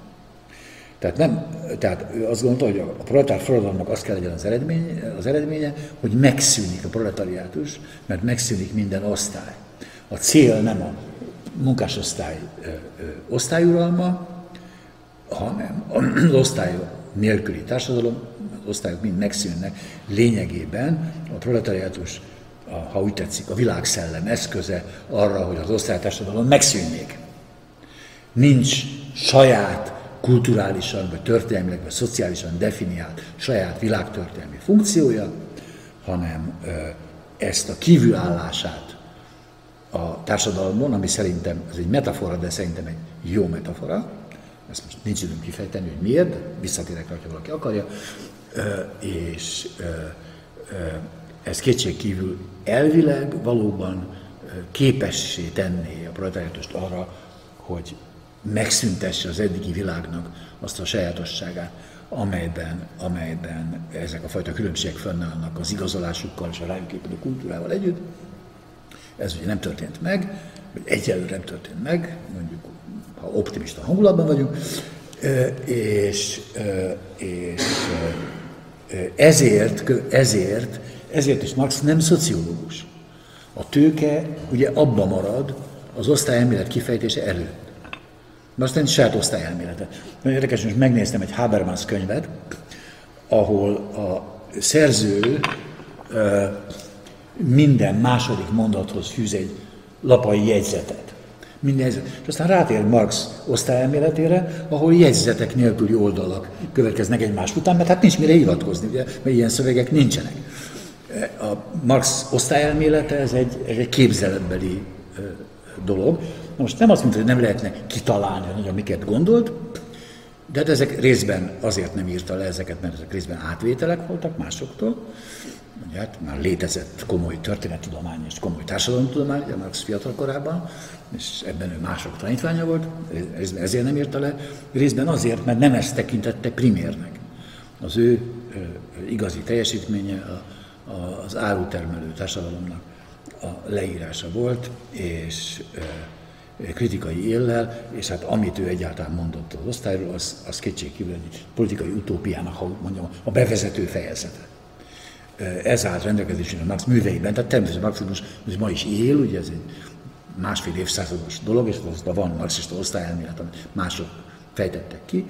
Tehát ő azt gondolta, hogy a proletár forradalomnak az kell legyen az eredménye, hogy megszűnik a proletariátus, mert megszűnik minden osztály. A cél nem a munkásosztály osztályuralma, hanem az osztály nélküli társadalom, az osztályok mind megszűnnek. Lényegében a proletariátus, ha úgy tetszik, a világszellem eszköze arra, hogy az osztálytársadalom megszűnjék. Nincs saját kulturálisan, vagy történelmileg, vagy szociálisan definiált saját világtörténelmi funkciója, hanem ezt a kívülállását a társadalmon, ami szerintem, ez egy metafora, de szerintem egy jó metafora, ezt most nincs időm kifejteni, hogy miért, de visszatérek rá, ha valaki akarja, és ez kétségkívül elvileg valóban képessé tenné a proletariátust arra, hogy megszüntesse az eddigi világnak azt a sajátosságát, amelyben ezek a fajta különbségek fennállnak az igazolásukkal és a rájuk épülő kultúrával együtt. Ez ugye nem történt meg, vagy egyelőre nem történt meg, mondjuk, ha optimista hangulatban vagyunk, és ezért is Marx nem szociológus. A tőke ugye abba marad az osztályelmélet kifejtése előtt. De aztán saját osztályelmélete. Nagyon érdekes, most megnéztem egy Habermas könyvet, ahol a szerző minden második mondathoz fűz egy lapai jegyzetet. És aztán rátér Marx osztályelméletére, ahol jegyzetek nélküli oldalak következnek egymás után, mert hát nincs mire hivatkozni, ugye, mert ilyen szövegek nincsenek. A Marx osztályelmélete ez egy képzeletbeli dolog. Na most nem azt mondta, hogy nem lehetne kitalálni, hogy miket gondolt, de hát ezek részben azért nem írta le ezeket, mert ezek részben átvételek voltak másoktól. Ugye, hát már létezett komoly történettudomány és komoly társadalomtudomány, a Marx fiatal korában, és ebben ő mások tanítványa volt, részben ezért nem írta le, részben azért, mert nem ezt tekintette primérnek. Az ő igazi teljesítménye az árutermelő társadalomnak a leírása volt, és kritikai éllel, és hát amit ő egyáltalán mondott az osztályról, az kétségkívül egy politikai utópiának, ha mondjam, a bevezető fejezete. Ez állt rendelkezésre a Marx műveiben, tehát természetesen a marxizmus ma is él, ugye ez egy másfél évszázados dolog, és van marxista osztályelmélet, amit mások fejtettek ki,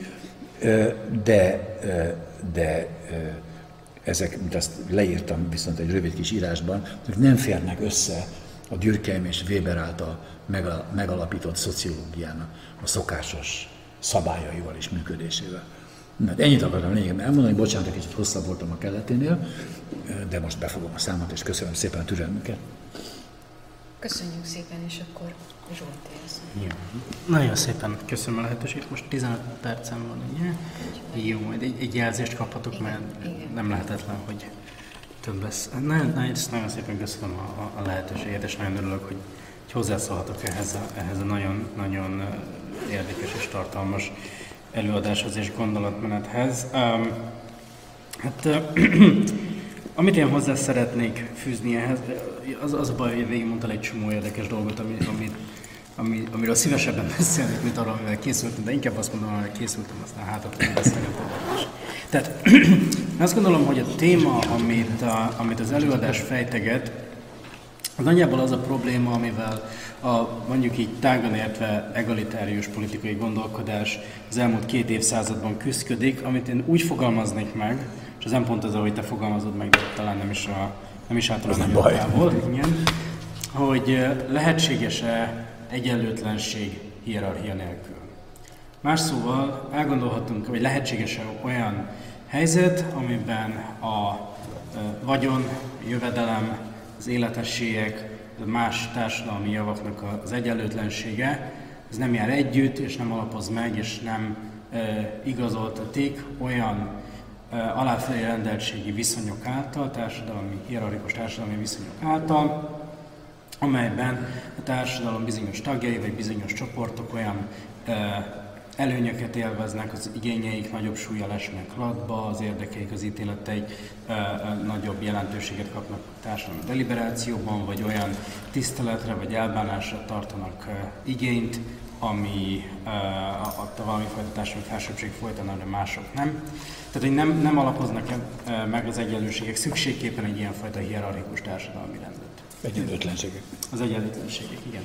de ezek, mint azt leírtam viszont egy rövid kis írásban, hogy nem férnek össze a Durkheim és Weber által megalapított szociológiának a szokásos szabályaival és működésével. Hát ennyit akartam lényegében elmondani, bocsánat, egy kicsit hosszabb voltam a kelleténél, de most befogom a számot, és köszönöm szépen a türelmüket. Köszönjük szépen, és akkor Zsolti az. Nagyon szépen köszönöm a lehetőséget. Most 15 percem van, ugye? Jó, majd egy jelzést kaphatok, mert nem lehetetlen, hogy több lesz. Nagyon szépen köszönöm a lehetőséget, és nagyon örülök, hogy hozzászólhatok ehhez a nagyon, nagyon érdekes és tartalmas előadáshoz és gondolatmenethez. Amit én hozzá szeretnék fűzni ehhez, az a baj, hogy végigmondtál egy csomó érdekes dolgot, amiről szívesebben beszélnék, mint arról, amivel készültem, de inkább azt mondom, amivel készültem, aztán hátra beszélgetünk is. Tehát azt gondolom, hogy a téma, amit az előadás fejteget, Nagyjából az a probléma, amivel mondjuk így tágan értve egalitárius politikai gondolkodás az elmúlt 2 évszázadban küszködik, amit én úgy fogalmaznék meg, és az nem pont az, ahogy te fogalmazod meg, de talán nem is általában nagyon távol, igen, hogy lehetséges-e egyenlőtlenség hierarchia nélkül. Más szóval elgondolhatunk, hogy lehetséges-e olyan helyzet, amiben a vagyon, a jövedelem, az életességek, más társadalmi javaknak az egyenlőtlensége, ez nem jár együtt, és nem alapoz meg, és nem igazoltatik olyan aláfelé rendeltségi viszonyok által, hierarchikus társadalmi viszonyok által, amelyben a társadalom bizonyos tagjai vagy bizonyos csoportok olyan előnyöket élveznek, az igényeik nagyobb súllyal esnek latba, az érdekeik, az ítéleteik nagyobb jelentőséget kapnak a társadalmi deliberációban, vagy olyan tiszteletre vagy elbánásra tartanak igényt, ami a valamifajta társadalmi felsőbbség folytatna, de mások nem. Tehát, hogy nem alapoznak meg az egyenlőségek szükségképpen egy ilyenfajta hierarchikus társadalmi rendet. Egyenlőtlenségek. Az egyenlőtlenségek, igen.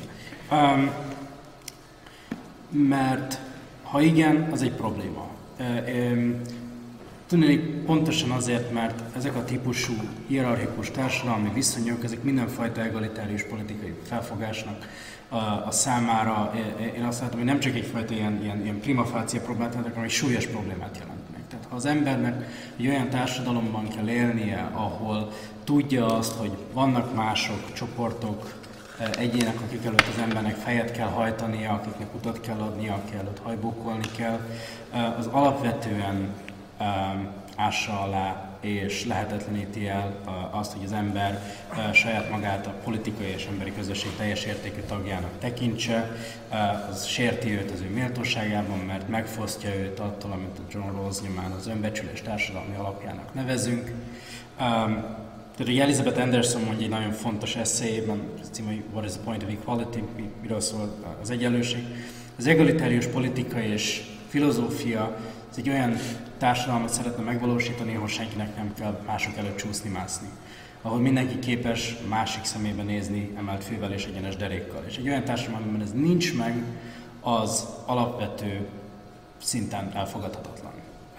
Mert ha igen, az egy probléma. Tudnék pontosan azért, mert ezek a típusú hierarchikus társadalmi viszonyok, ezek mindenfajta egalitárius politikai felfogásnak a számára, én azt látom, hogy nem csak egyfajta ilyen prima facie problémát jelentenek, hanem egy súlyos problémát jelentnek. Tehát ha az embernek egy olyan társadalomban kell élnie, ahol tudja azt, hogy vannak mások, csoportok, egyének, akik előtt az embernek fejet kell hajtania, akiknek utat kell adnia, aki előtt hajbókolni kell, az alapvetően ássa alá és lehetetleníti el azt, hogy az ember saját magát a politikai és emberi közösség teljes értékű tagjának tekintse, az sérti őt az ő méltóságában, mert megfosztja őt attól, amit a John Rawls nyomán az önbecsülés társadalmi alapjának nevezünk. Tehát ugye Elizabeth Anderson mondja egy nagyon fontos eszéjében, az címe, hogy What is the point of equality, miről szól az egyenlőség. Az egalitárius politika és filozófia ez egy olyan társadalmat szeretne megvalósítani, ahol senkinek nem kell mások előtt csúszni-mászni. Ahol mindenki képes másik szemébe nézni emelt fővel és egyenes derékkal. És egy olyan társadalom, amiben ez nincs meg, az alapvető szinten elfogadhatatlan.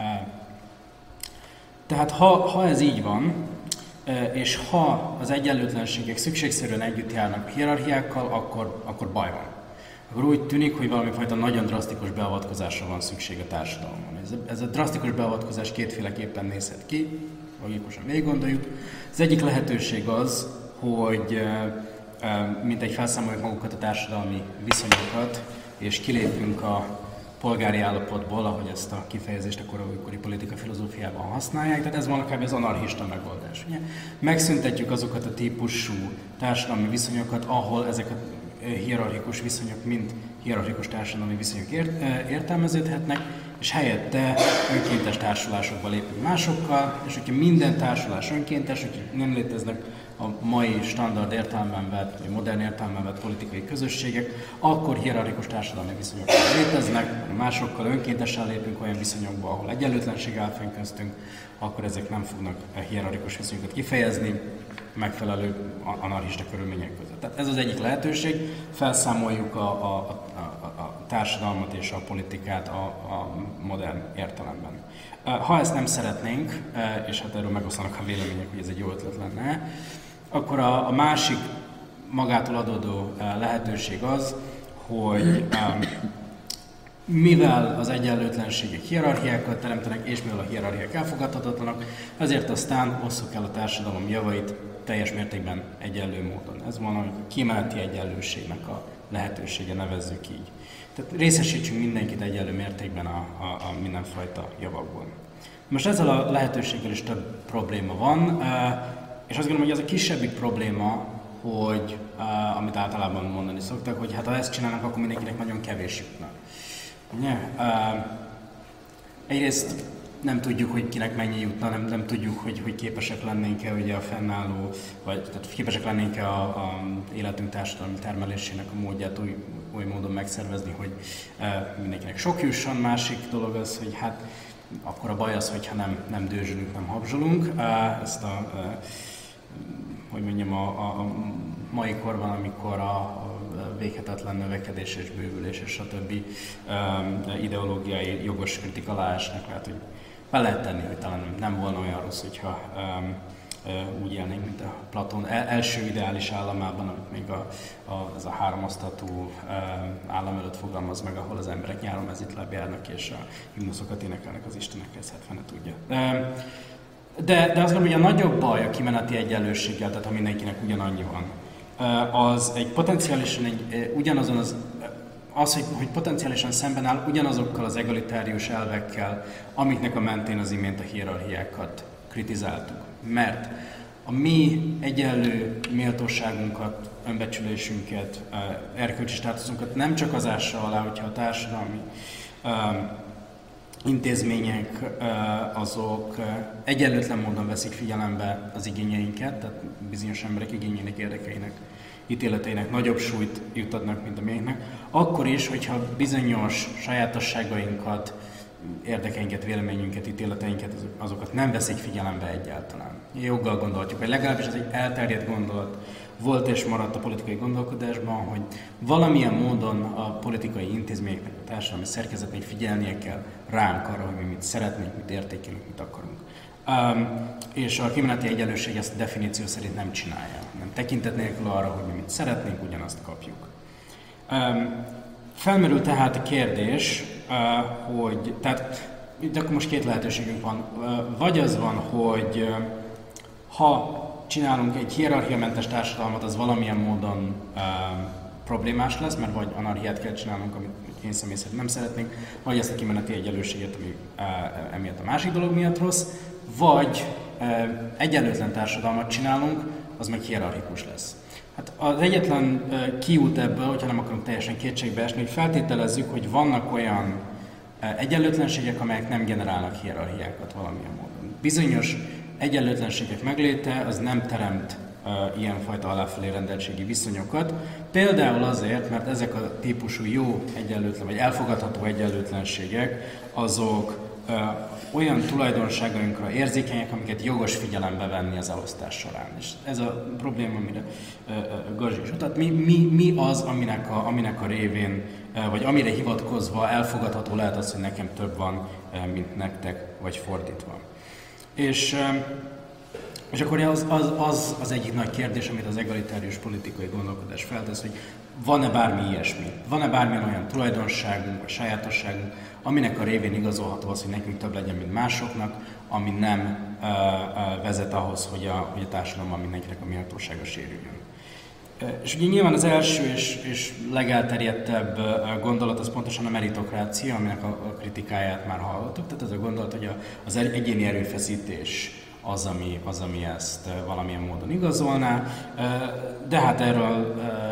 Tehát ha ez így van, és ha az egyenlőtlenségek szükségszerűen együtt járnak hierarchiákkal, akkor baj van. Akkor úgy tűnik, hogy valamifajta nagyon drasztikus beavatkozásra van szükség a társadalomban. Ez a drasztikus beavatkozás kétféleképpen nézhet ki, logikusan végig gondoljuk. Az egyik lehetőség az, hogy mintegy felszámoljuk magukat a társadalmi viszonyokat, és kilépünk a polgári állapotból, ahogy ezt a kifejezést a korai politika filozófiában használják, tehát ez van akár az anarchista megoldás. Ugye? Megszüntetjük azokat a típusú társadalmi viszonyokat, ahol ezek a hierarchikus viszonyok mind hierarchikus társadalmi viszonyok értelmeződhetnek, és helyette önkéntes társulásokba lépünk másokkal, és hogyha minden társulás önkéntes, hogy nem léteznek a mai standard értelemben vett, vagy modern értelemben vett politikai közösségek, akkor hierarchikus társadalmi viszonyok léteznek, másokkal önkéntesen lépünk olyan viszonyokba, ahol egyenlőtlenség áll fenn köztünk, akkor ezek nem fognak hierarchikus viszonyokat kifejezni megfelelő anarchista körülmények között. Tehát ez az egyik lehetőség, felszámoljuk a társadalmat és a politikát a modern értelemben. Ha ezt nem szeretnénk, és hát erről megoszlanak a vélemények, hogy ez egy jó ötlet lenne, akkor a másik magától adódó lehetőség az, hogy mivel az egyenlőtlenségek hierarchiákat teremtenek, és mivel a hierarchiák elfogadhatatlanak, ezért aztán osszuk el a társadalom javait teljes mértékben egyenlő módon. Ez van a kimeneti egyenlőségnek a lehetősége, nevezzük így. Tehát részesítsünk mindenkit egyenlő mértékben a mindenfajta javakból. Most ezzel a lehetőséggel is több probléma van, és azt gondolom, hogy az a kisebbik probléma, hogy amit általában mondani szoktak, hogy hát ha ezt csinálnak, akkor mindenkinek nagyon kevés jutna. Ugye? Egyrészt nem tudjuk, hogy kinek mennyi jutna, nem tudjuk, hogy képesek lennénk-e ugye a fennálló, vagy tehát képesek lennénk-e a életünk társadalmi termelésének a módját új módon megszervezni, hogy mindenkinek sok jusson. Másik dolog az, hogy hát akkor a baj az, hogyha nem dőzsülünk, nem habzsolunk. Ezt a hogy mondjam, a mai korban, amikor a véghetetlen növekedés és bővülés és stb. Ideológiai jogos kritika alá esnek, lehet, hogy be lehet tenni, hogy talán nem volna olyan rossz, hogyha úgy élnénk, mint a Platón első ideális államában, amit még ez a háromosztatú állam előtt fogalmaz meg, ahol az emberek nyáron mezitláb járnak és a himnuszokat énekelnek az istenekkel, ezt 70-e tudja. De azt gondolom, hogy a nagyobb baj a kimeneti egyenlőséggel, tehát ha mindenkinek ugyanannyi van, az egy potenciálisan ugyanazon hogy potenciálisan szemben áll ugyanazokkal az egalitárius elvekkel, amiknek a mentén az imént a hierarchiákat kritizáltuk. Mert a mi egyenlő méltóságunkat, önbecsülésünket, erkölcsi státuszunkat nem csak az ássa alá, hogyha a társadalmi intézmények azok egyenlőtlen módon veszik figyelembe az igényeinket, tehát bizonyos emberek igényének, érdekeinek, ítéleteinek nagyobb súlyt juttatnak, mint a miénknek, akkor is, hogyha bizonyos sajátosságainkat, érdekeinket, véleményünket, ítéleteinket, azokat nem veszik figyelembe egyáltalán. Joggal gondolhatjuk, vagy legalábbis ez egy elterjedt gondolat volt és maradt a politikai gondolkodásban, hogy valamilyen módon a politikai intézményeknek, a társadalmi szerkezetnek figyelnie kell ránk arra, hogy mi mit szeretnénk, mit értékelünk, mit akarunk. És a kimeneti egyenlőség ezt a definíció szerint nem csinálja. Nem tekintet nélkül arra, hogy mi mit szeretnénk, ugyanazt kapjuk. Felmerül tehát a kérdés, hogy, tehát itt akkor most két lehetőségünk van. Vagy az van, hogy ha csinálunk egy hierarchiamentes társadalmat, az valamilyen módon problémás lesz, mert vagy anarchiát kell csinálnunk, amit én személy szerint nem szeretnénk, vagy ezt a kimeneti egyenlőséget, ami emiatt a másik dolog miatt rossz, vagy egyenlőtlen társadalmat csinálunk, az meg hierarchikus lesz. Hát az egyetlen kiút ebből, hogyha nem akarunk teljesen kétségbe esni, hogy feltételezzük, hogy vannak olyan egyenlőtlenségek, amelyek nem generálnak hierarchiákat valamilyen módon. Bizonyos egyenlőtlenségek megléte az nem teremt ilyenfajta aláfelé rendeltségi viszonyokat. Például azért, mert ezek a típusú jó egyenlőtlen, vagy elfogadható egyenlőtlenségek, azok olyan tulajdonságainkra érzékenyek, amiket jogos figyelembe venni az elosztás során. És ez a probléma, amire Garzsi is utat. Mi az, aminek a révén, vagy amire hivatkozva elfogadható lehet az, hogy nekem több van, mint nektek, vagy fordítva. És akkor az egyik nagy kérdés, amit az egalitárius politikai gondolkodás feltesz, hogy van-e bármi ilyesmi? Van-e bármilyen olyan tulajdonságunk, vagy sajátosságunk, aminek a révén igazolható az, hogy nekünk több legyen, mint másoknak, ami nem vezet ahhoz, hogy a társadalomban mindenkinek a méltósága sérüljön. És ugye nyilván az első és legelterjedtebb gondolat az pontosan a meritokrácia, aminek a kritikáját már hallottuk. Tehát ez a gondolat, hogy az egyéni erőfeszítés az, ami ezt valamilyen módon igazolná. De hát erről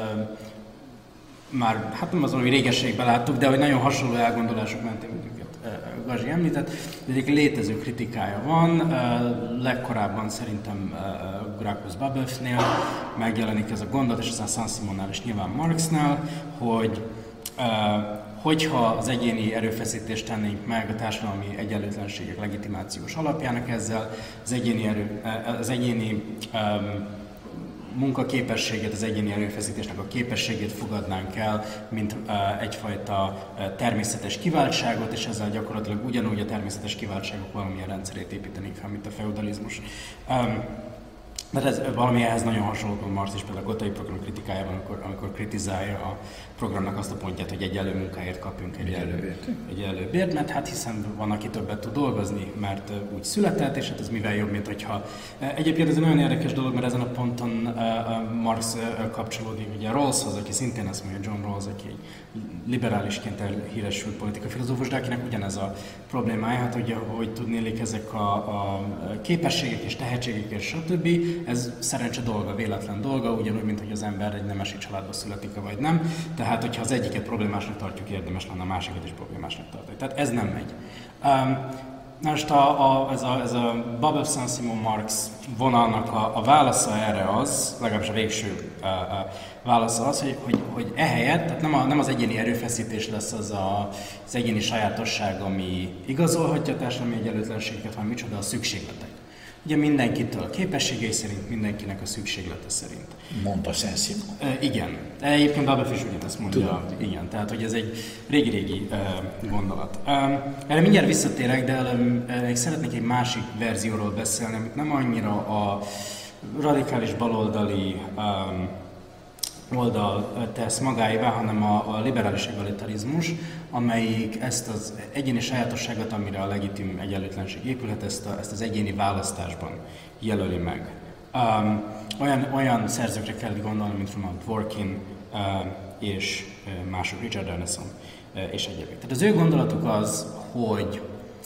már, hát nem azon, hogy régességben láttuk, de hogy nagyon hasonló elgondolások mentén, mint őket Garzsi említett. Egyik létező kritikája van, legkorábban szerintem Gracchus Babeufnél megjelenik ez a gondolat, és aztán Saint-Simonnál és nyilván Marxnál, hogy hogyha az egyéni erőfeszítést tennénk meg a társadalmi egyenlőtlenségek legitimációs alapjának ezzel, az egyéni munkaképességet, az egyéni erőfeszítésnek a képességét fogadnánk el, mint egyfajta természetes kiváltságot, és ezzel gyakorlatilag ugyanúgy a természetes kiváltságok valamilyen rendszerét építenénk fel, mint a feudalizmus. De ez valami ehhez nagyon hasonló, Marx is például a Gotthai program kritikájában, amikor kritizálja a programnak azt a pontját, hogy egyenlő munkáért kapjunk egyenlő bért, mert hát hiszen van, aki többet tud dolgozni, mert úgy született, és hát ez mivel jobb, mint hogyha... Egyébként ez egy nagyon érdekes dolog, mert ezen a ponton Marx kapcsolódik ugye Rawlshoz, aki szintén ezt mondja, John Rawls, aki egy liberálisként híresült politikai filozófus, de akinek ugyanez a problémája, hát ugye, hogy tudnélik ezek a képességek és tehetségek és stb. Ez szerencse dolga, véletlen dolga, ugyanúgy, mint hogy az ember egy nemesi családba születik, vagy nem. Tehát, hogyha az egyiket problémásnak tartjuk, érdemes lenne a másikat is problémásnak tartani. Tehát ez nem megy. Most ez a Babeuf, Saint-Simon, Marx vonalnak a válasza erre az, legalábbis a végső válasza az, hogy ehelyett, tehát nem az egyéni erőfeszítés lesz az egyéni sajátosság, ami igazolhatja a társadalmi egyenlőtlenséget, hanem micsoda a szükségletek. ugye mindenkitől a képességei szerint, mindenkinek a szükséglete szerint. Mondta Saint-Simon. Igen. Egyébként Babel is ugyanezt mondja. Tudom. Igen, tehát hogy ez egy régi-régi gondolat. Erre mindjárt visszatérek, de szeretnék egy másik verzióról beszélni, amit nem annyira a radikális baloldali oldal tesz magáévá, hanem a liberális egalitarizmus, amelyik ezt az egyéni sajátosságot, amire a legitim egyenlőtlenség épülhet, ezt az egyéni választásban jelöli meg. Olyan szerzőkre kell gondolni, mint Ronald Dworkin és mások, Richard Arneson és egyébként. Tehát az ő gondolatuk az, hogy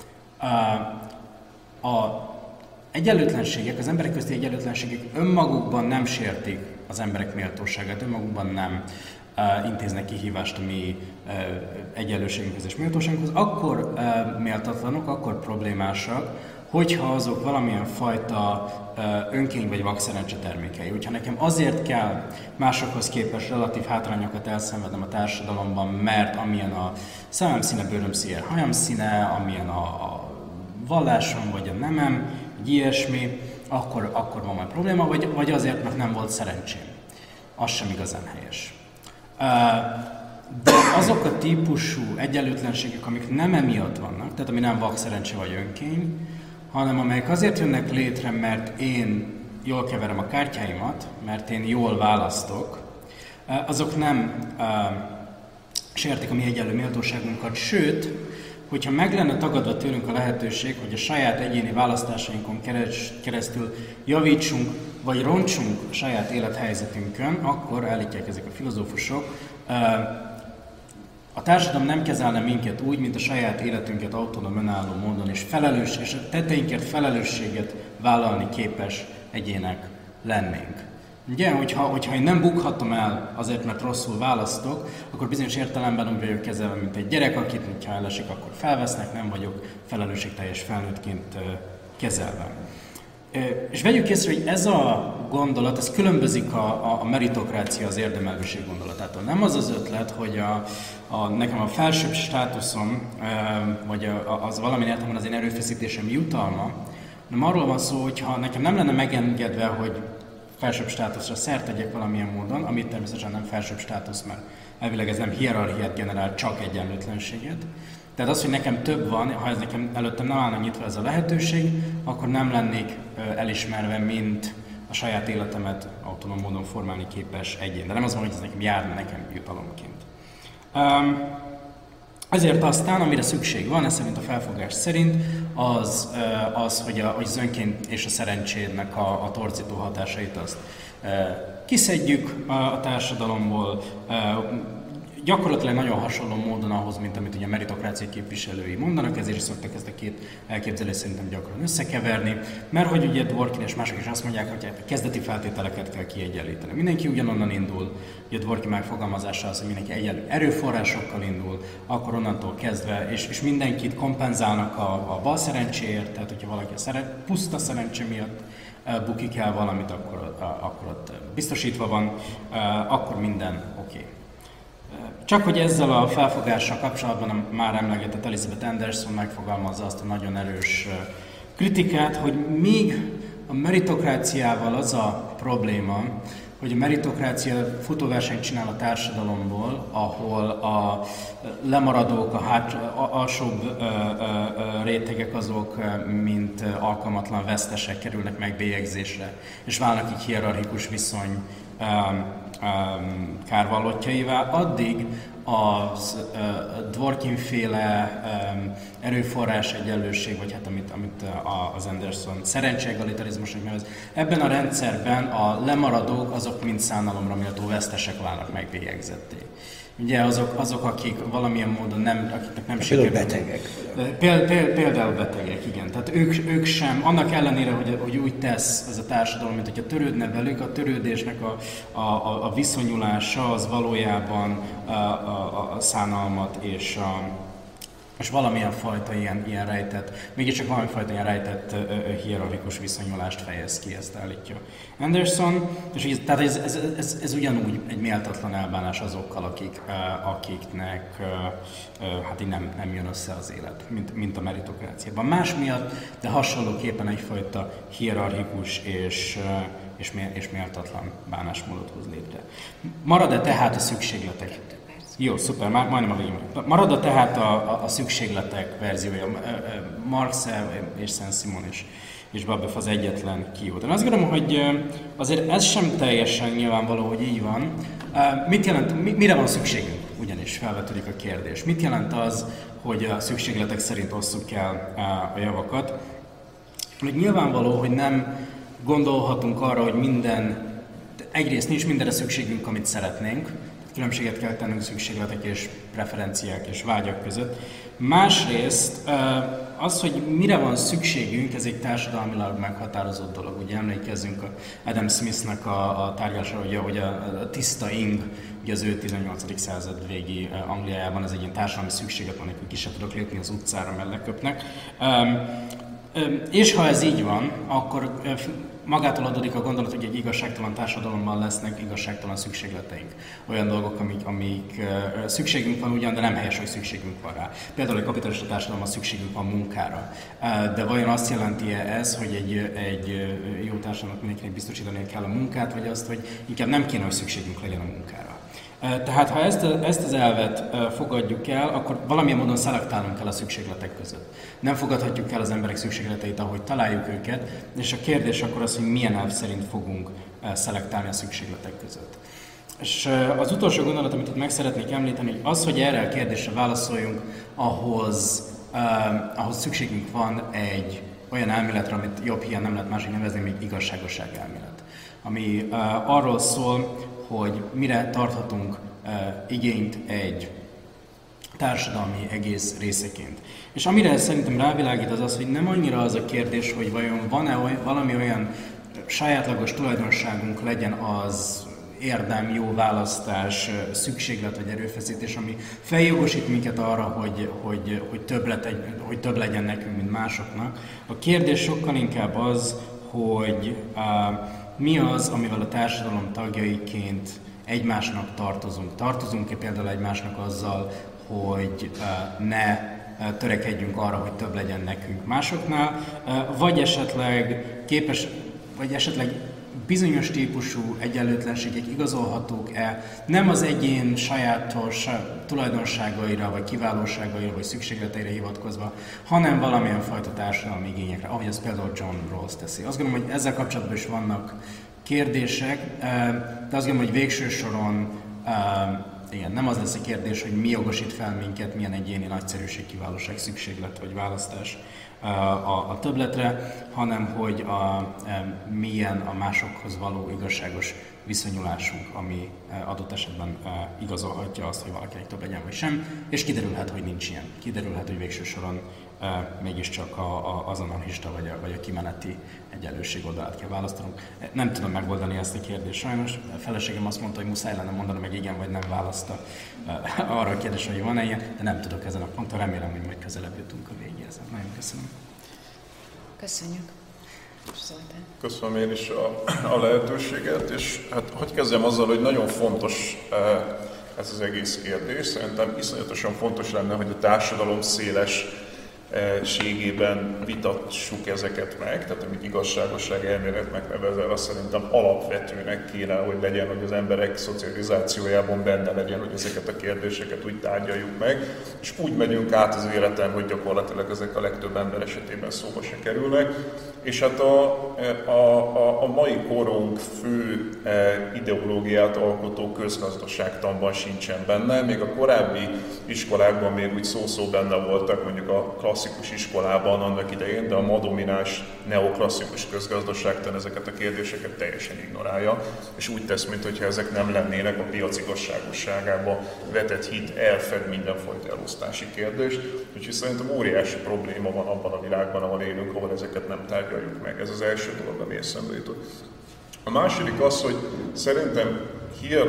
a egyenlőtlenségek, az emberek közti egyenlőtlenségek önmagukban nem sértik az emberek méltóságát, önmagukban nem intéznek kihívást a mi egyenlőségünkhez és méltóságunkhoz, akkor méltatlanok, akkor problémásak, hogyha azok valamilyen fajta önkény vagy vakszerencse termékei. Hogyha nekem azért kell másokhoz képest relatív hátrányokat elszenvednem a társadalomban, mert amilyen a szemem színe, bőröm színe, hajam színe, amilyen a vallásom vagy a nemem, egy ilyesmi, akkor van majd probléma, vagy azért, mert nem volt szerencsém. Az sem igazán helyes. De azok a típusú egyenlőtlenségek, amik nem emiatt vannak, tehát ami nem vakszerencse vagy önkény, hanem amelyek azért jönnek létre, mert én jól keverem a kártyáimat, mert én jól választok, azok nem sértik a mi egyenlő méltóságunkat, sőt, hogyha meg lenne tagadva tőlünk a lehetőség, hogy a saját egyéni választásainkon keresztül javítsunk, vagy roncsunk a saját élethelyzetünkön, akkor állítják ezek a filozófusok, a társadalom nem kezelne minket úgy, mint a saját életünket autonóm, önálló módon, és a tetteinkért felelősséget vállalni képes egyének lennénk. Ugye, hogyha én nem bukhatom el azért, mert rosszul választok, akkor bizonyos értelemben úgy vagyok kezelve, mint egy gyerek, akit, ha elesik, akkor felvesznek, nem vagyok felelősségteljes felnőttként kezelve. És vegyük észre, hogy ez a gondolat, ez különbözik a meritokrácia az érdemelvűség gondolatától. Nem az az ötlet, hogy nekem a felsőbb státuszom, vagy az valamilyen értelemben az én erőfeszítésem jutalma, hanem arról van szó, hogy ha nekem nem lenne megengedve, hogy felsőbb státuszra szert tegyek valamilyen módon, amit természetesen nem felsőbb státusz, mert elvileg ez nem hierarchiát generál, csak egyenlőtlenséget. Tehát az, hogy nekem több van, ha ez nekem előttem nem állna nyitva ez a lehetőség, akkor nem lennék elismerve, mint a saját életemet autonóm módon formálni képes egyén. De nem az van, hogy ez nekem járna nekem jutalomként. Ezért aztán, amire szükség van, ez szerint a felfogás szerint, az hogy az önkény és a szerencsének a torzító hatásait azt kiszedjük a társadalomból, gyakorlatilag nagyon hasonló módon ahhoz, mint amit ugye a meritokrácia képviselői mondanak, ezért is szoktak ezt a két elképzelést szerintem gyakran összekeverni, mert hogy ugye Dworkin és mások is azt mondják, hogy a kezdeti feltételeket kell kiegyenlíteni. Mindenki ugyanonnan indul, ugye Dworkin megfogalmazása az, hogy mindenki egyenlő erőforrásokkal indul, akkor onnantól kezdve, és mindenkit kompenzálnak a bal szerencséért, tehát hogyha valaki puszta szerencse miatt bukik el valamit, akkor ott biztosítva van, akkor minden oké. Csak hogy ezzel a felfogással kapcsolatban a már emlegetett Elizabeth Anderson megfogalmazza azt a nagyon erős kritikát, hogy még a meritokráciával az a probléma, hogy a meritokrácia futóversenyt csinál a társadalomból, ahol a lemaradók, alsóbb rétegek azok, mint alkalmatlan vesztesek kerülnek megbélyegzésre, és válnak így hierarchikus viszony kárvallottjaivá, addig az Dworkin-féle erőforrás egyenlőség, vagy hát amit az Anderson szerencseegalitarizmusnak nevez, ebben a rendszerben a lemaradók azok mind szánalomra méltó vesztesek válnak megbélyegzetté. Ugye azok, akik valamilyen módon akiknek nem sikerül. Betegek. Például betegek, igen. Tehát ők sem, annak ellenére, hogy úgy tesz ez a társadalom, mint hogyha törődne velük, a törődésnek a viszonyulása az valójában a szánalmat és és valamilyen fajta ilyen rejtett, mégiscsak valamilyen fajta ilyen rejtett hierarchikus viszonyulást fejez ki, ezt állítja Anderson, és tehát ez ugyanúgy egy méltatlan elbánás azokkal, akiknek hát így nem jön össze az élet, mint a meritokráciában. Más miatt, de hasonlóképpen egyfajta hierarchikus és méltatlan bánásmódot hoz létre. Marad-e tehát a szükségletek? Jó, szuper, majdnem a végén. Marad tehát a szükségletek verziója. Marx és Saint-Simon és Babeuf az egyetlen kiút. Én azt gondolom, hogy azért ez sem teljesen nyilvánvaló, hogy így van. Mit jelent, mire van szükségünk? Ugyanis felvetődik a kérdés. Mit jelent az, hogy a szükségletek szerint osszuk el a javakat? Még nyilvánvaló, hogy nem gondolhatunk arra, hogy egyrészt nincs mindenre szükségünk, amit szeretnénk, különbséget kell tennünk szükségletek és preferenciák és vágyak között. Másrészt az, hogy mire van szükségünk, ez egy társadalmilag meghatározott dolog. Ugye emlékezzünk Adam Smithnek a tárgyalásra, hogy a tiszta ing, ugye az ő 18. század végi Angliájában ez egy ilyen társadalmi szükséget van, hogy ki sem tudok lépni az utcára, mert leköpnek. És ha ez így van, akkor magától adódik a gondolat, hogy egy igazságtalan társadalomban lesznek igazságtalan szükségleteink. Olyan dolgok, amik szükségünk van ugyan, de nem helyes, hogy szükségünk van rá. Például egy kapitalista társadalomban szükségünk van munkára. De vajon azt jelenti ez, hogy egy jó társadalomnak mindenkinek biztosítani kell a munkát, vagy azt, hogy inkább nem kéne, hogy szükségünk legyen a munkára? Tehát ha ezt az elvet fogadjuk el, akkor valamilyen módon szelektálnunk kell a szükségletek között. Nem fogadhatjuk el az emberek szükségleteit, ahogy találjuk őket, és a kérdés akkor az, hogy milyen elv szerint fogunk szelektálni a szükségletek között. És az utolsó gondolat, amit itt meg szeretnék említeni, hogy az, hogy erre a kérdésre válaszoljunk, ahhoz szükségünk van egy olyan elméletre, amit jobb hiány nem lehet másik nevezni, mint igazságosság elmélet. Ami arról szól, hogy mire tarthatunk igényt egy társadalmi egész részeként. És amire szerintem rávilágít az az, hogy nem annyira az a kérdés, hogy vajon van-e valami olyan sajátlagos tulajdonságunk, legyen az érdem, jó választás, szükséglet vagy erőfeszítés, ami feljogosít minket arra, hogy több legyen nekünk, mint másoknak. A kérdés sokkal inkább az, hogy mi az, amivel a társadalom tagjaiként egymásnak tartozunk. Tartozunk-e például egymásnak azzal, hogy ne törekedjünk arra, hogy több legyen nekünk másoknál, vagy esetleg bizonyos típusú egyenlőtlenségek igazolhatók-e nem az egyén sajátos tulajdonságaira, vagy kiválóságaira, vagy szükségleteire hivatkozva, hanem valamilyen fajta társadalmi igényekre, ahogy az például John Rawls teszi. Azt gondolom, hogy ezzel kapcsolatban is vannak kérdések, de azt gondolom, hogy végső soron igen, nem az lesz a kérdés, hogy mi jogosít fel minket, milyen egyéni nagyszerűség, kiválóság, szükséglet vagy választás a többletre, hanem hogy milyen a másokhoz való igazságos viszonyulásunk, ami adott esetben igazolhatja azt, hogy valakinek több legyen vagy sem, és kiderülhet, hogy nincs ilyen. Kiderülhet, hogy végső soron mégiscsak az anarchista vagy a kimeneti egyenlőség oldalát kell választanunk. Nem tudom megoldani ezt a kérdést sajnos. A feleségem azt mondta, hogy muszáj lenne mondani, meg igen vagy nem választa arra a kérdésre, hogy van-e ilyen, de nem tudok ezen a ponton. Remélem, hogy majd közelebb jutunk a végéhez. Nagyon köszönöm. Köszönjük. Zoltán. Köszönöm én is a lehetőséget, és hát hogy kezdjem azzal, hogy nagyon fontos ez az egész kérdés. Szerintem iszonyatosan fontos lenne, hogy a társadalom szélességében vitassuk ezeket meg, tehát amit igazságosság elméletnek nevezel, azt szerintem alapvetőnek kéne, hogy legyen, hogy az emberek szocializációjában benne legyen, hogy ezeket a kérdéseket úgy tárgyaljuk meg, és úgy megyünk át az életen, hogy gyakorlatilag ezek a legtöbb ember esetében szóba se kerülnek. És hát a mai korunk fő ideológiát alkotó közgazdaságtanban sincsen benne, még a korábbi iskolákban még úgy szó-szó benne voltak, mondjuk a klasszikus iskolában annak idején, de a ma domináns neoklasszikus közgazdaságtan ezeket a kérdéseket teljesen ignorálja, és úgy tesz, mintha ezek nem lennének, a piac igazságosságába vetett hit elfed mindenfajta elosztási kérdést, úgyhogy szerintem óriási probléma van abban a világban, ahol élünk, ahol ezeket nem tárgyaljuk meg. Ez az első dolog, ami eszembe jutott. A második az, hogy szerintem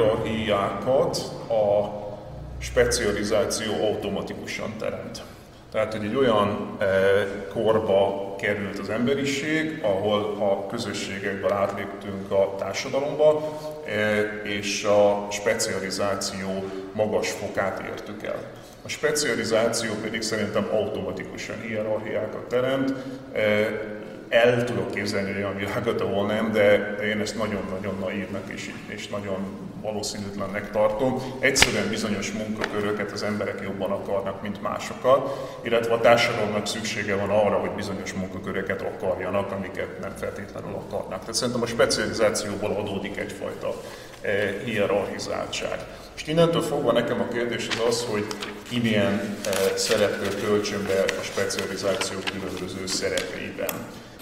hierarchiákat a specializáció automatikusan teremt. Tehát, hogy egy olyan korba került az emberiség, ahol a közösségekből átléptünk a társadalomba, és a specializáció magas fokát értük el. A specializáció pedig szerintem automatikusan hierarchiákat teremt. El tudok képzelni olyan világot, ahol nem, de én ezt nagyon-nagyon naívnak és nagyon valószínűtlennek tartom. Egyszerűen bizonyos munkaköröket az emberek jobban akarnak, mint másokat, illetve a társadalomnak szüksége van arra, hogy bizonyos munkaköröket akarjanak, amiket nem feltétlenül akarnak. Tehát szerintem a specializációból adódik egyfajta hierarchizáltság. És innentől fogva nekem a kérdés az, hogy ki milyen szerepről töltsön be a specializáció különböző szerepeiben.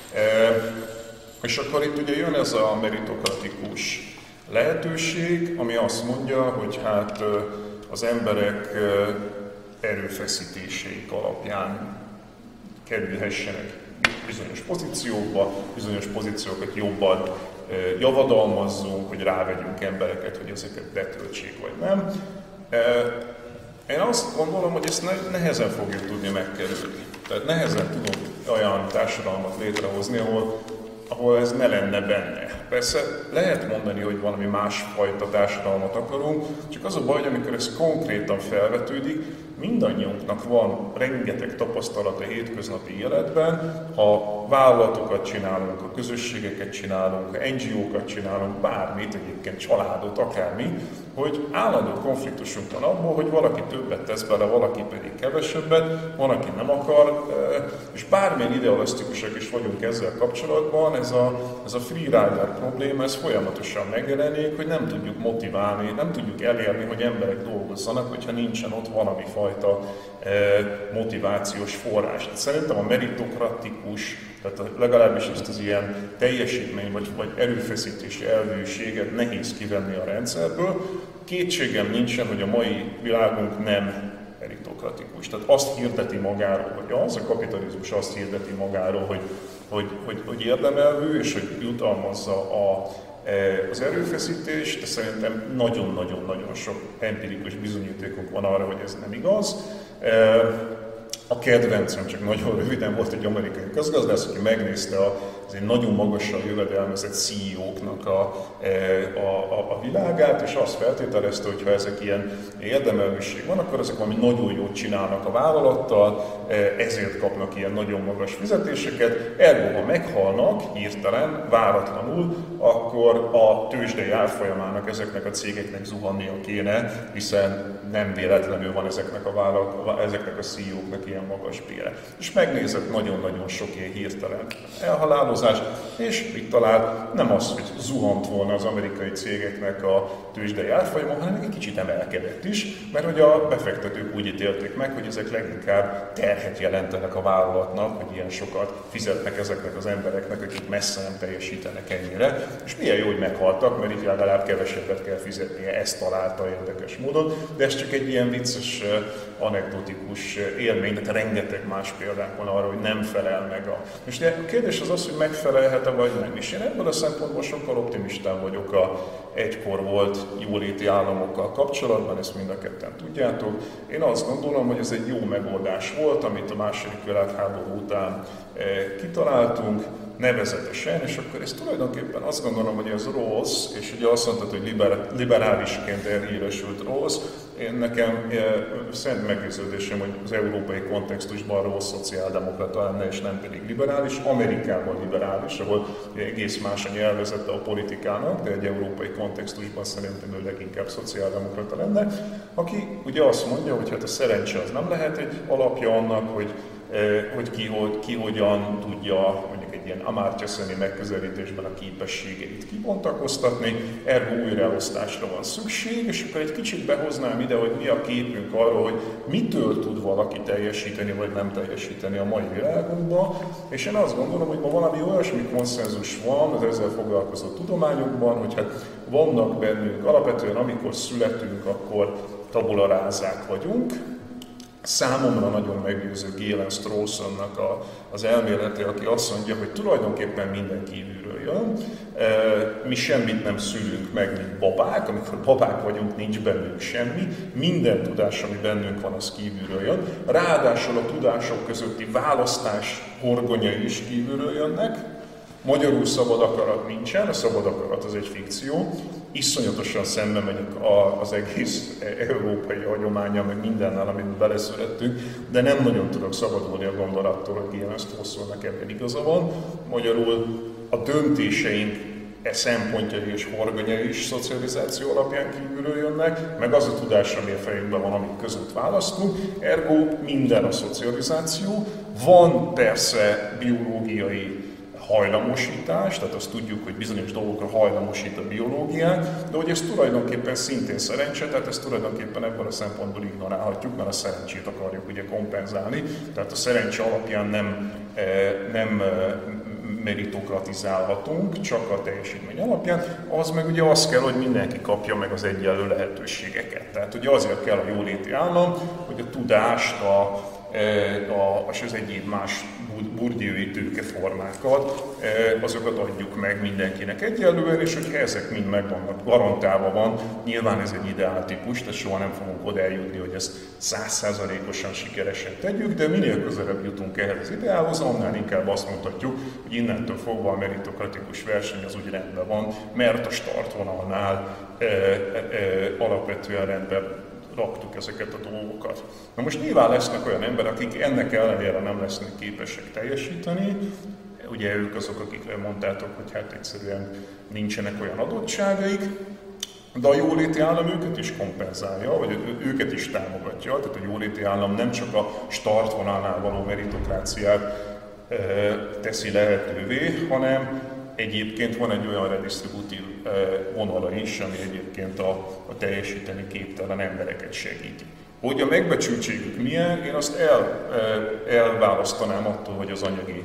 És akkor itt ugye jön ez a meritokratikus lehetőség, ami azt mondja, hogy hát az emberek erőfeszítéseik alapján kerülhessenek bizonyos pozíciókba, bizonyos pozíciókat jobban javadalmazzunk, hogy rávegyünk embereket, hogy ezeket betöltsék vagy nem. Én azt gondolom, hogy ezt nehezen fogjuk tudni megkerülni. Tehát nehezen tudunk olyan társadalmat létrehozni, ahol ez ne lenne benne. Persze lehet mondani, hogy valami másfajta társadalmat akarunk, csak az a baj, hogy amikor ez konkrétan felvetődik, mindannyiunknak van rengeteg tapasztalata hétköznapi életben, ha vállalatokat csinálunk, ha közösségeket csinálunk, ha NGO-kat csinálunk, bármit, egyébként családot, akármi, hogy állandó konfliktusunk van abból, hogy valaki többet tesz bele, valaki pedig kevesebbet, van, aki nem akar, és bármilyen idealisztikusak is vagyunk ezzel kapcsolatban, ez a freerider probléma, ez folyamatosan megjelenik, hogy nem tudjuk motiválni, nem tudjuk elérni, hogy emberek dolgozzanak, hogyha nincsen ott valami fajta motivációs forrás. Tehát szerintem a meritokratikus, tehát legalábbis ezt az ilyen teljesítmény vagy erőfeszítési elvűséget nehéz kivenni a rendszerből. Kétségem nincsen, hogy a mai világunk nem meritokratikus. Tehát azt hirdeti magáról, hogy a kapitalizmus azt hirdeti magáról, hogy érdemelvű, és hogy jutalmazza az erőfeszítést, de szerintem nagyon-nagyon-nagyon sok empirikus bizonyítékunk van arra, hogy ez nem igaz. A kedvencem, csak nagyon röviden, volt egy amerikai közgazdász, aki megnézte az egy nagyon magasan jövedelmezett CEO-knak a világát, és azt feltételezte, hogy ha ezek ilyen érdemelvűség van, akkor ezek valami nagyon jót csinálnak a vállalattal, ezért kapnak ilyen nagyon magas fizetéseket, ergo ha meghalnak hirtelen, váratlanul, akkor a tőzsdei árfolyamának ezeknek a cégeknek zuhannia kéne, hiszen nem véletlenül van ezeknek a CEO-knak ilyen magas bére. És megnézett nagyon-nagyon sok ilyen hirtelen elhalálozás, és mit talált? Nem az, hogy zuhant volna az amerikai cégeknek a tőzsdei árfolyama, hanem még egy kicsit emelkedett is, mert hogy a befektetők úgy ítélték meg, hogy ezek leginkább terhet jelentenek a vállalatnak, hogy ilyen sokat fizetnek ezeknek az embereknek, akik messze nem teljesítenek ennyire, és milyen jó, hogy meghaltak, mert itt legalább kevesebbet kell fizetnie, ezt találta érdekes módon, de ez csak egy ilyen vicces, anekdotikus élmény, de rengeteg más példánk van arra, hogy nem felel meg És ugye a kérdés az, hogy megfelelhet-e vagy nem. És én ebből a szempontból sokkal optimistán vagyok a egykor volt jóléti államokkal kapcsolatban, ezt mind a ketten tudjátok. Én azt gondolom, hogy ez egy jó megoldás volt, amit a második világháború után kitaláltunk, nevezetesen, és akkor ez tulajdonképpen azt gondolom, hogy ez Rawls, és ugye azt mondtad, hogy liberálisként elhíresült Rawls, nekem szent meggyőződésem, hogy az európai kontextusban Rawls szociáldemokrata lenne, és nem pedig liberális, Amerikában liberális, ahol egész más a nyelvezete a politikának, de egy európai kontextusban szerintem ő leginkább szociáldemokrata lenne, aki ugye azt mondja, hogy hát a szerencse az nem lehet egy alapja annak, hogy ki hogyan tudja mondjuk egy ilyen Amartya Seni megközelítésben a képességeit kibontakoztatni, ergo újraelosztásra van szükség, és akkor egy kicsit behoznám ide, hogy mi a képünk arról, hogy mitől tud valaki teljesíteni, vagy nem teljesíteni a mai világunkban, és én azt gondolom, hogy ma valami olyasmi konszenzus van az ezzel foglalkozó tudományokban, hogy hát vannak bennünk alapvetően, amikor születünk, akkor tabula rásák vagyunk, Számomra nagyon meggyőző Galen Strawsonnak az elmélete, aki azt mondja, hogy tulajdonképpen minden kívülről jön. Mi semmit nem szülünk meg, mint babák, amikor babák vagyunk, nincs bennünk semmi. Minden tudás, ami bennünk van, az kívülről jön. Ráadásul a tudások közötti választás horgonyai is kívülről jönnek. Magyarul szabad akarat nincsen, a szabad akarat az egy fikció. Iszonyatosan szembe megyek az egész európai hagyománnyal, meg mindennel, amit beleszülettünk, de nem nagyon tudok szabadulni a gondolattól, hogy Galen Strawsonnak ebben igaza van. Magyarul a döntéseink szempontjai és horgonyai is szocializáció alapján kívülről jönnek, meg az a tudás, ami a fejünkben van, amik között választunk, ergo minden a szocializáció. Van persze biológiai hajlamosítás, tehát azt tudjuk, hogy bizonyos dolgokra hajlamosít a biológiánk, de hogy ez tulajdonképpen szintén szerencse, tehát ezt tulajdonképpen ebből a szempontból ignorálhatjuk, mert a szerencsét akarjuk ugye kompenzálni, tehát a szerencse alapján nem meritokratizálhatunk, csak a teljesítmény alapján, az meg ugye az kell, hogy mindenki kapja meg az egyenlő lehetőségeket. Tehát ugye azért kell a jóléti állam, hogy a tudást, és az egyéb más bourdieu'i tőkeformákat, azokat adjuk meg mindenkinek egyenlően, és hogyha ezek mind meg vannak, garantálva van, nyilván ez egy ideáltípus, tehát soha nem fogunk oda eljutni, hogy ezt 100%-osan sikeresen tegyük, de minél közelebb jutunk ehhez az ideálhoz, annál inkább azt mondhatjuk, hogy innentől fogva a meritokratikus verseny az úgy rendben van, mert a startvonalnál alapvetően rendben raktuk ezeket a dolgokat. Na most nyilván lesznek olyan emberek, akik ennek ellenére nem lesznek képesek teljesíteni. Ugye ők azok, akikre mondtátok, hogy hát egyszerűen nincsenek olyan adottságaik, de a jóléti állam őket is kompenzálja, vagy őket is támogatja. Tehát a jóléti állam nem csak a startvonalnál való meritokráciát teszi lehetővé, hanem egyébként van egy olyan redisztributív vonala is, ami egyébként a teljesíteni képtelen embereket segíti. Hogy a megbecsültségük milyen, én azt elválasztanám attól, hogy az anyagi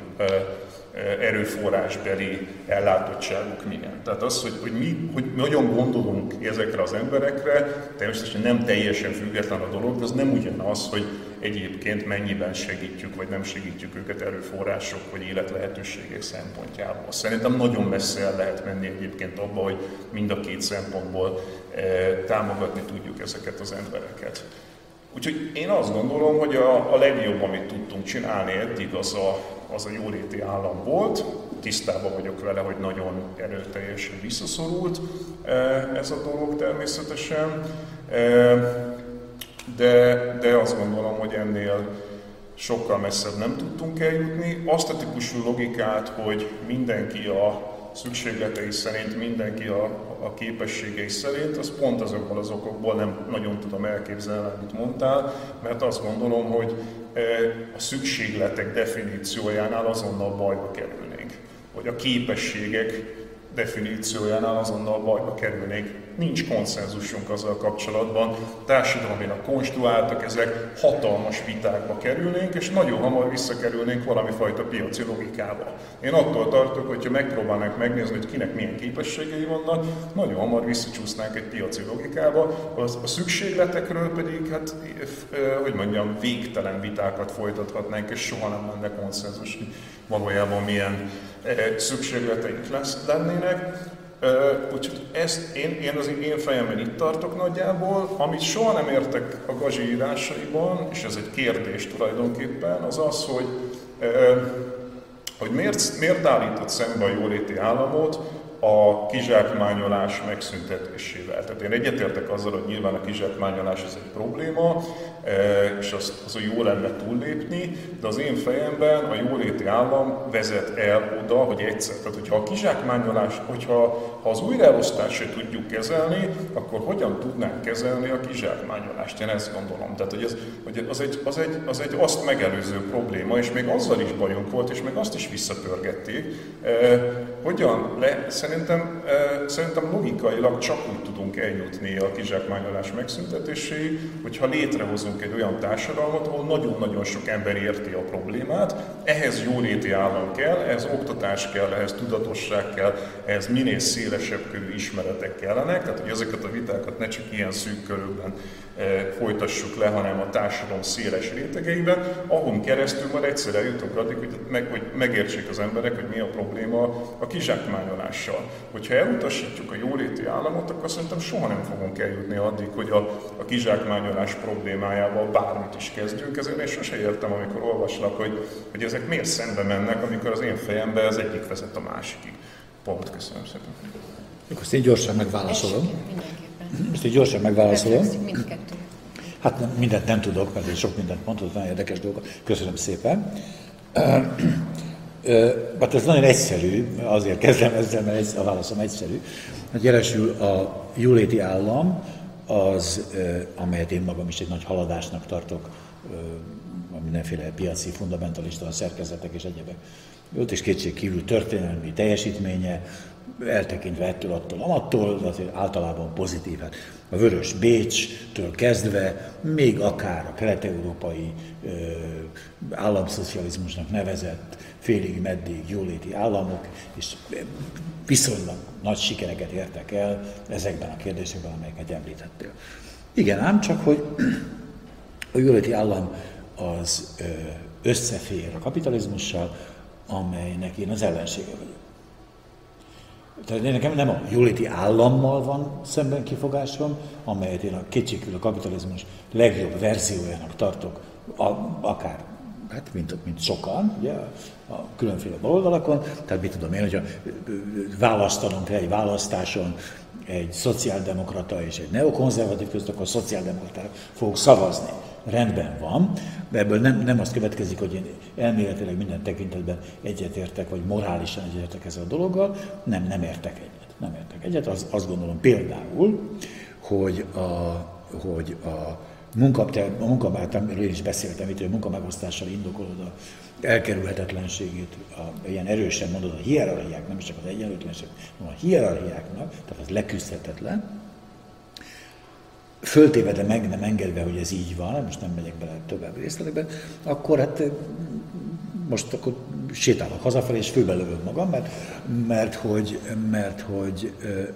erőforrásbeli ellátottságuk milyen. Tehát az, hogy nagyon gondolunk ezekre az emberekre, természetesen nem teljesen független a dolog, de az nem ugyanaz, hogy egyébként mennyiben segítjük, vagy nem segítjük őket erőforrások, vagy életlehetőségek szempontjából. Szerintem nagyon messze el lehet menni egyébként abba, hogy mind a két szempontból támogatni tudjuk ezeket az embereket. Úgyhogy én azt gondolom, hogy a legjobb, amit tudtunk csinálni eddig, az a jóléti állam volt. Tisztában vagyok vele, hogy nagyon erőteljesen visszaszorult ez a dolog természetesen. De azt gondolom, hogy ennél sokkal messzebb nem tudtunk eljutni. Azt a típusú logikát, hogy mindenki a szükségletei szerint, mindenki a képességei szerint, az pont azokból az okokból nem nagyon tudom elképzelni, amit mondtál, mert azt gondolom, hogy a szükségletek definíciójánál azonnal bajba kerülnénk, vagy a képességek definíciójánál azonnal bajba kerülnénk. Nincs konszenzusunk azzal kapcsolatban, társadalmilag konstruáltak, ezek hatalmas vitákba kerülnénk, és nagyon hamar visszakerülnénk valami fajta piaci logikába. Én attól tartok, hogyha megpróbálnánk megnézni, hogy kinek milyen képességei vannak, nagyon hamar visszacsúsznánk egy piaci logikába, a szükségletekről pedig, hát, hogy mondjam, végtelen vitákat folytathatnánk, és soha nem lenne konszenzus, hogy valójában milyen szükségleteink lennének. Úgyhogy én az én fejemben itt tartok nagyjából. Amit soha nem értek a Gazi írásaiban, és ez egy kérdés tulajdonképpen, az az, hogy miért állított szembe a jóléti államot a kizsákmányolás megszüntetésével. Tehát én egyetértek azzal, hogy nyilván a kizsákmányolás ez egy probléma, és az jó lenne túllépni, de az én fejemben a jóléti állam vezet el oda, hogy egyszer. Tehát, hogyha a kizsákmányolást, hogyha az újraelosztást se tudjuk kezelni, akkor hogyan tudnánk kezelni a kizsákmányolást? Én ezt gondolom. Tehát, hogy az egy azt megelőző probléma, és még azzal is bajunk volt, és még azt is visszapörgették. Szerintem szerintem logikailag csak úgy tudunk eljutni a kizsákmányolás megszüntetéséig, hogyha létrehozunk egy olyan társadalmat, ahol nagyon-nagyon sok ember érti a problémát, ehhez jóléti állam kell, ehhez oktatás kell, ehhez tudatosság kell, ehhez minél szélesebb körű ismeretek kellenek, tehát hogy ezeket a vitákat ne csak ilyen szűk körülben folytassuk le, hanem a társadalom széles rétegeiben, ahon keresztül majd egyszer eljutunk addig, hogy megértsék az emberek, hogy mi a probléma a kizsákmányolással. Hogyha elutasítjuk a jóléti államot, akkor szerintem soha nem fogunk eljutni addig, hogy a kizsákmányolás problémájával bármit is kezdjünk. Ezért én sose értem, amikor olvaslak, hogy ezek miért szembe mennek, amikor az én fejemben az egyik vezet a másikig. Pont, köszönöm szépen. Akkor ezt így gyorsan megválaszolom. Ezt így gyorsan megválaszolom. Hát mindent nem tudok, mert én sok mindent mondtam, nagyon érdekes dolgok. Köszönöm szépen. Hát ez nagyon egyszerű, azért kezdem ezzel, mert a válaszom egyszerű. Jelesül a jóléti állam, amelyet én magam is egy nagy haladásnak tartok, mindenféle piaci, fundamentalista szerkezetek és egyebek. Ott is kétség kívül történelmi teljesítménye, eltekintve ettől, attól, de azért általában pozitív. Hát a Vörös Bécstől kezdve, még akár a kelet-európai államszocializmusnak nevezett félig meddig jóléti államok, és viszonylag nagy sikereket értek el ezekben a kérdésekben, amelyeket említettél. Igen, ám csak, hogy a jóléti állam az összefér a kapitalizmussal, amelynek én az ellensége vagyok. Tehát nekem nem a jóléti állammal van szemben kifogásom, amelyet én kétségkívül a kapitalizmus legjobb verziójának tartok, akár, hát mint sokan, ugye, a különféle baloldalakon. Tehát mit tudom én, hogyha választanom kell egy választáson egy szociáldemokrata és egy neokonzervatív között, akkor szociáldemokratára fogok szavazni. Rendben van, de ebből nem azt következik, hogy én elméletileg minden tekintetben egyetértek, vagy morálisan egyetértek ezzel a dologgal. Nem értek egyet. Nem értek egyet. Azt gondolom például, hogy a munkabártamiről én is beszéltem itt, hogy a munkamegosztással indokolod a elkerülhetetlenségét, ilyen erősen mondod a hierarchiák, nem is csak az egyenlőtlenség, hanem a hierarchiáknak, tehát az leküzdhetetlen. Föltéve, de meg nem engedve, hogy ez így van, most nem megyek bele további részletekben, akkor hát most akkor sétálok hazafelé, és főbelövöm magam, mert hogy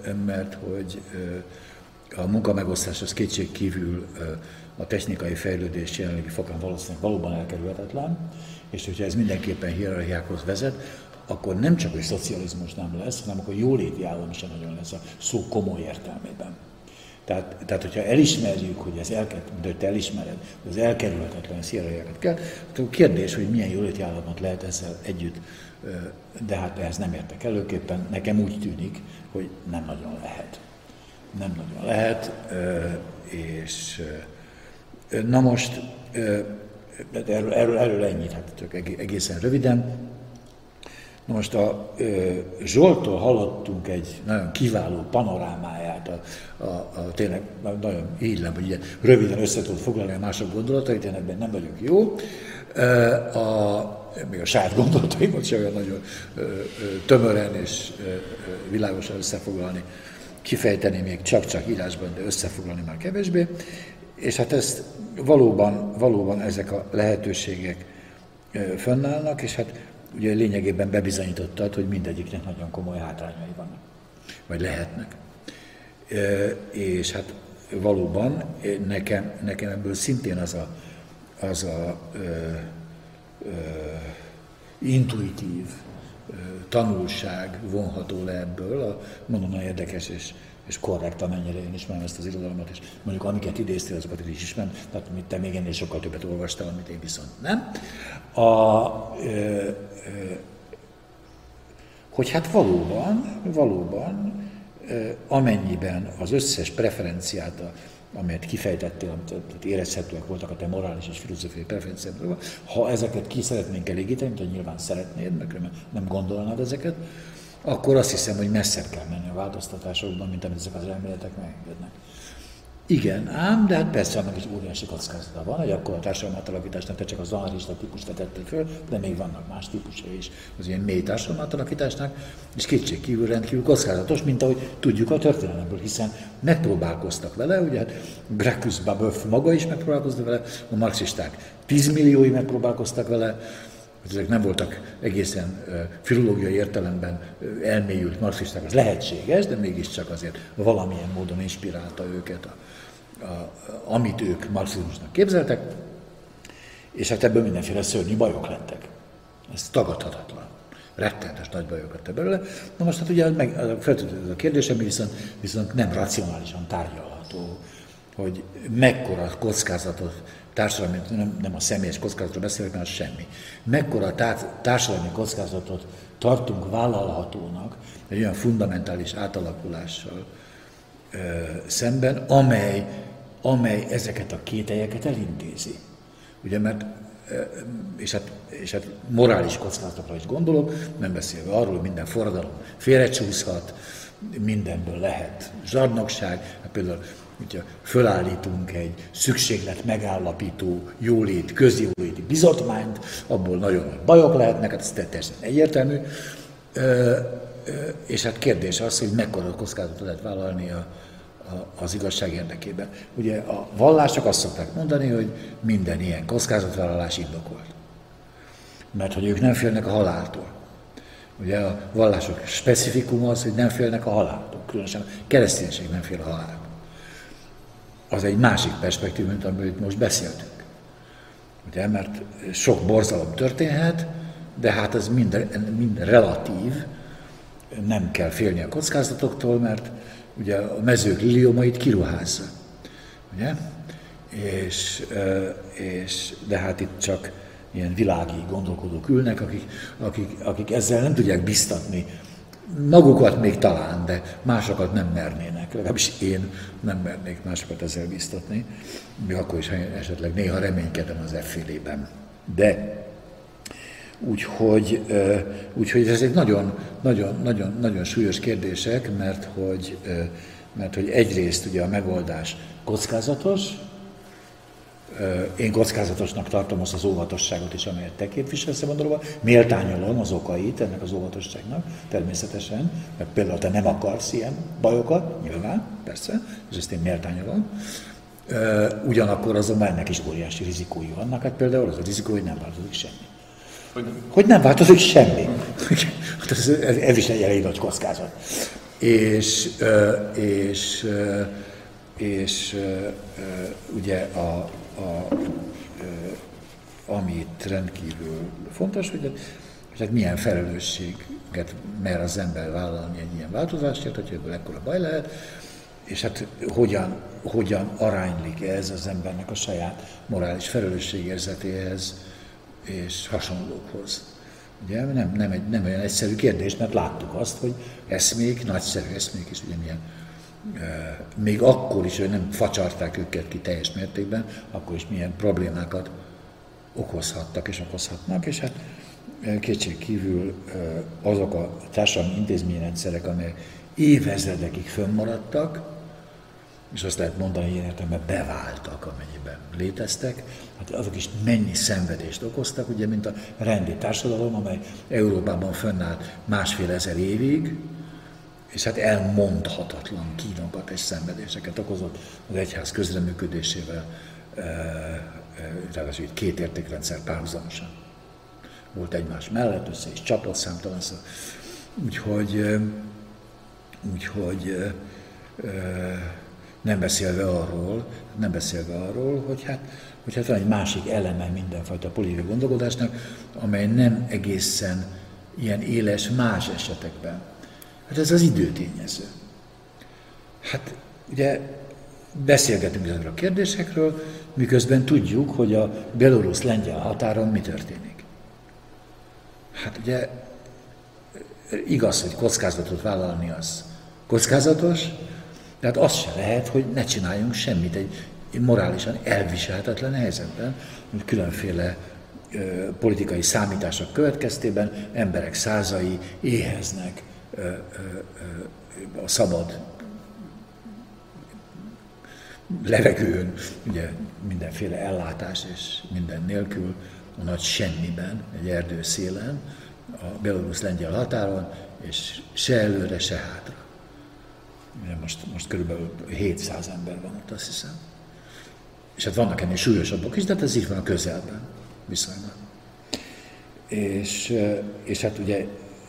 a munkamegosztás az kétség kívül a technikai fejlődés jelenlegi fokán valószínűleg valóban elkerülhetetlen, és hogyha ez mindenképpen hierarchiákhoz vezet, akkor nem csak, hogy szocializmus nem lesz, hanem akkor jóléti állam sem nagyon lesz a szó komoly értelmében. Tehát, hogyha elismerjük, hogy de te elismered, hogy az elkerülhetetlen hierarchiákat kell, akkor kérdés, hogy milyen jóléti államot lehet ezzel együtt, de hát ehhez nem értek előképpen. Nekem úgy tűnik, hogy nem nagyon lehet. Nem nagyon lehet, és na most, erről ennyit, hát csak egészen röviden. Na most a Zsolttól hallottunk egy nagyon kiváló panorámáját, tényleg nagyon illem, hogy ilyen röviden össze tud foglalni a mások gondolatait, én ebben nem vagyok jó. Még a saját gondolataimat sem olyan nagyon tömören és világosan összefoglalni, kifejteni még csak írásban, de összefoglalni már kevésbé. És hát ezt valóban ezek a lehetőségek fönnállnak, és hát ugye lényegében bebizonyítottad, hogy mindegyiknek nagyon komoly hátrányai vannak, vagy lehetnek. És hát valóban nekem ebből szintén az a intuitív tanulság vonható le ebből, mondom, nagyon érdekes és korrekt, amennyire én ismerem ezt az irodalmat, és mondjuk amiket idéztél, azokat is ismerem, tehát te még ennél sokkal többet olvastál, amit én viszont nem. Hogy hát valóban, amennyiben az összes preferenciát, amelyet kifejtettél, amit érezhetőek voltak a te morális és filozófiai preferenciádról, ha ezeket ki szeretnénk elégíteni, mint hogy nyilván szeretnéd, mert nem gondolnád ezeket, akkor azt hiszem, hogy messzebb kell menni a változtatásokban, mint amit ezek az elméletek megengednek. Igen, ám, de hát persze annak is óriási kockázata van, hogy akkor a társadalmi átalakításnak te csak az anarchista típust vetettél föl, de még vannak más típusai is az ilyen mély társadalmi átalakításnak, és kétségkívül rendkívül kockázatos, mint ahogy tudjuk a történelemből, hiszen megpróbálkoztak vele, ugye hát Gracchus Babeuf maga is megpróbálkoztak vele, a marxisták 10 milliói megpróbálkoztak vele, ezek nem voltak egészen filológiai értelemben elmélyült marxisták, az lehetséges, de mégiscsak azért valamilyen módon inspirálta őket, amit ők marxizmusnak képzeltek, és hát ebből mindenféle szörnyű bajok lettek. Ez tagadhatatlan. Rettenetes nagy bajok lettek belőle. Na most hát ugye feltűnt ez a kérdés, ami viszont nem racionálisan tárgyalható, hogy mekkora kockázatot társadalmi, nem a személyes kockázatról beszélek, mert az semmi. Mekkora társadalmi kockázatot tartunk vállalhatónak egy olyan fundamentális átalakulással szemben, amely ezeket a kételyeket elintézi. Ugye, mert, és hát morális kockázatokra is gondolok, nem beszélve arról, hogy minden forradalom félrecsúszhat, mindenből lehet zsarnokság, hát például hogyha fölállítunk egy szükséglet megállapító közjóléti bizottmányt, abból nagyon nagy bajok lehetnek, hát ez teljesen egyértelmű, és hát kérdés az, hogy mekkora kockázatot lehet vállalni az igazság érdekében. Ugye a vallások azt szokták mondani, hogy minden ilyen kockázatvállalás indokolt. Mert hogy ők nem félnek a haláltól. Ugye a vallások specifikuma az, hogy nem félnek a haláltól. Különösen a kereszténység nem fél a haláltól. Az egy másik perspektíva, mint amiről itt most beszéltünk. Ugye, mert sok borzalom történhet, de hát ez mind relatív, nem kell félni a kockázatoktól, mert ugye a mezők liliomait kiruházza. Ugye? De hát itt csak ilyen világi gondolkodók ülnek, akik ezzel nem tudják biztatni. Magukat még talán, de másokat nem mernének. Legalábbis én nem mernék másokat ezzel biztatni, még akkor is, ha esetleg néha reménykedem az effélében. De úgyhogy ezek nagyon súlyos kérdések, mert hogy egyrészt ugye a megoldás kockázatos, én kockázatosnak tartom azt az óvatosságot is, amelyet te képviselsz ebben a dologban. Méltányolom az okait ennek az óvatosságnak, természetesen, mert például te nem akarsz ilyen bajokat, nyilván, persze, és ezt én méltányolom. Ugyanakkor azonban ennek is óriási rizikói vannak, hát például az a rizikó, hogy nem változik semmi. Hogy nem változik semmi. Hát ez is egy elég nagy kockázat. És ugye ami itt rendkívül fontos, hogy milyen felelősséget mer az ember vállalni egy ilyen változásért, hogy ebből ekkora baj lehet, és hát hogyan aránylik ez az embernek a saját morális felelősségérzetéhez és hasonlókhoz. Ugye nem olyan egyszerű kérdés, mert láttuk azt, hogy nagyszerű eszmék is ugye milyen, még akkor is, hogy nem facsarták őket ki teljes mértékben, akkor is milyen problémákat okozhattak és okozhatnak, és hát kétségkívül azok a társadalmi intézményrendszerek, amelyek évezredekig fönnmaradtak, és azt lehet mondani, ilyen értelemben beváltak, amennyiben léteztek, hát azok is mennyi szenvedést okoztak, ugye, mint a rendi társadalom, amely Európában fönnállt 1500 évig, és hát elmondhatatlan kínokat és szenvedéseket okozott az egyház közreműködésével, ráadásul itt két értékrendszer párhuzamosan volt egymás mellett, össze is csapott számtalanszor. Úgyhogy nem beszélve arról, hogy hát van egy másik eleme mindenfajta politikai gondolkodásnak, amely nem egészen ilyen éles más esetekben. Hát ez az időtényező. Hát ugye beszélgetünk ezekről a kérdésekről, miközben tudjuk, hogy a belorusz-lengyel határon mi történik. Hát ugye igaz, hogy kockázatot vállalni az kockázatos, de hát az se lehet, hogy ne csináljunk semmit egy morálisan elviselhetetlen helyzetben, hogy különféle politikai számítások következtében emberek százai éheznek a szabad levegőn, ugye mindenféle ellátás és minden nélkül, a nagy semmiben, egy erdő szélen, a belorusz-lengyel határon, és se előre, se hátra. Ugye most körülbelül 700 ember van ott, azt hiszem. És hát vannak ennél súlyosabbak is, de hát ez így van a közelben, viszonylag. És hát ugye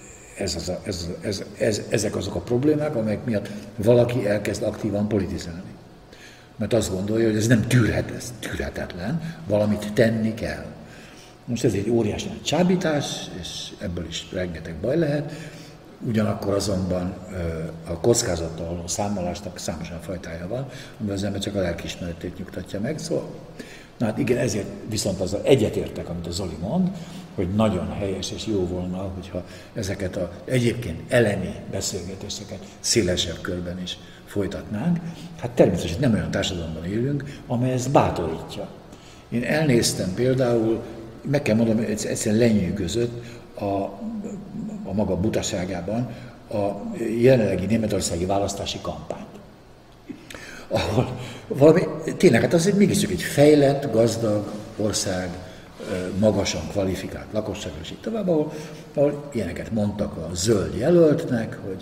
ezek azok a problémák, amelyek miatt valaki elkezd aktívan politizálni. Mert azt gondolja, hogy ez nem tűrhetetlen, valamit tenni kell. Most ez egy óriási nagy csábítás, és ebből is rengeteg baj lehet, ugyanakkor azonban a kockázattal való számolásnak számos fajtája van, amivel az ember csak a lelkiismeretét nyugtatja meg. Szóval, na hát igen, ezért viszont azzal egyetértek, amit a Zoli mond, hogy nagyon helyes és jó volna, hogyha ezeket az egyébként elemi beszélgetéseket szélesebb körben is folytatnánk. Hát természetesen nem olyan társadalomban élünk, amely ezt bátorítja. Én elnéztem például, meg kell mondanom, egyszerűen lenyűgözött a maga butaságában a jelenlegi németországi választási kampányt. Ahol valami, tényleg, hát azért mégiscsak egy fejlett, gazdag ország, magasan kvalifikált lakosságról, és így tovább, ahol ilyeneket mondtak a zöld jelöltnek, hogy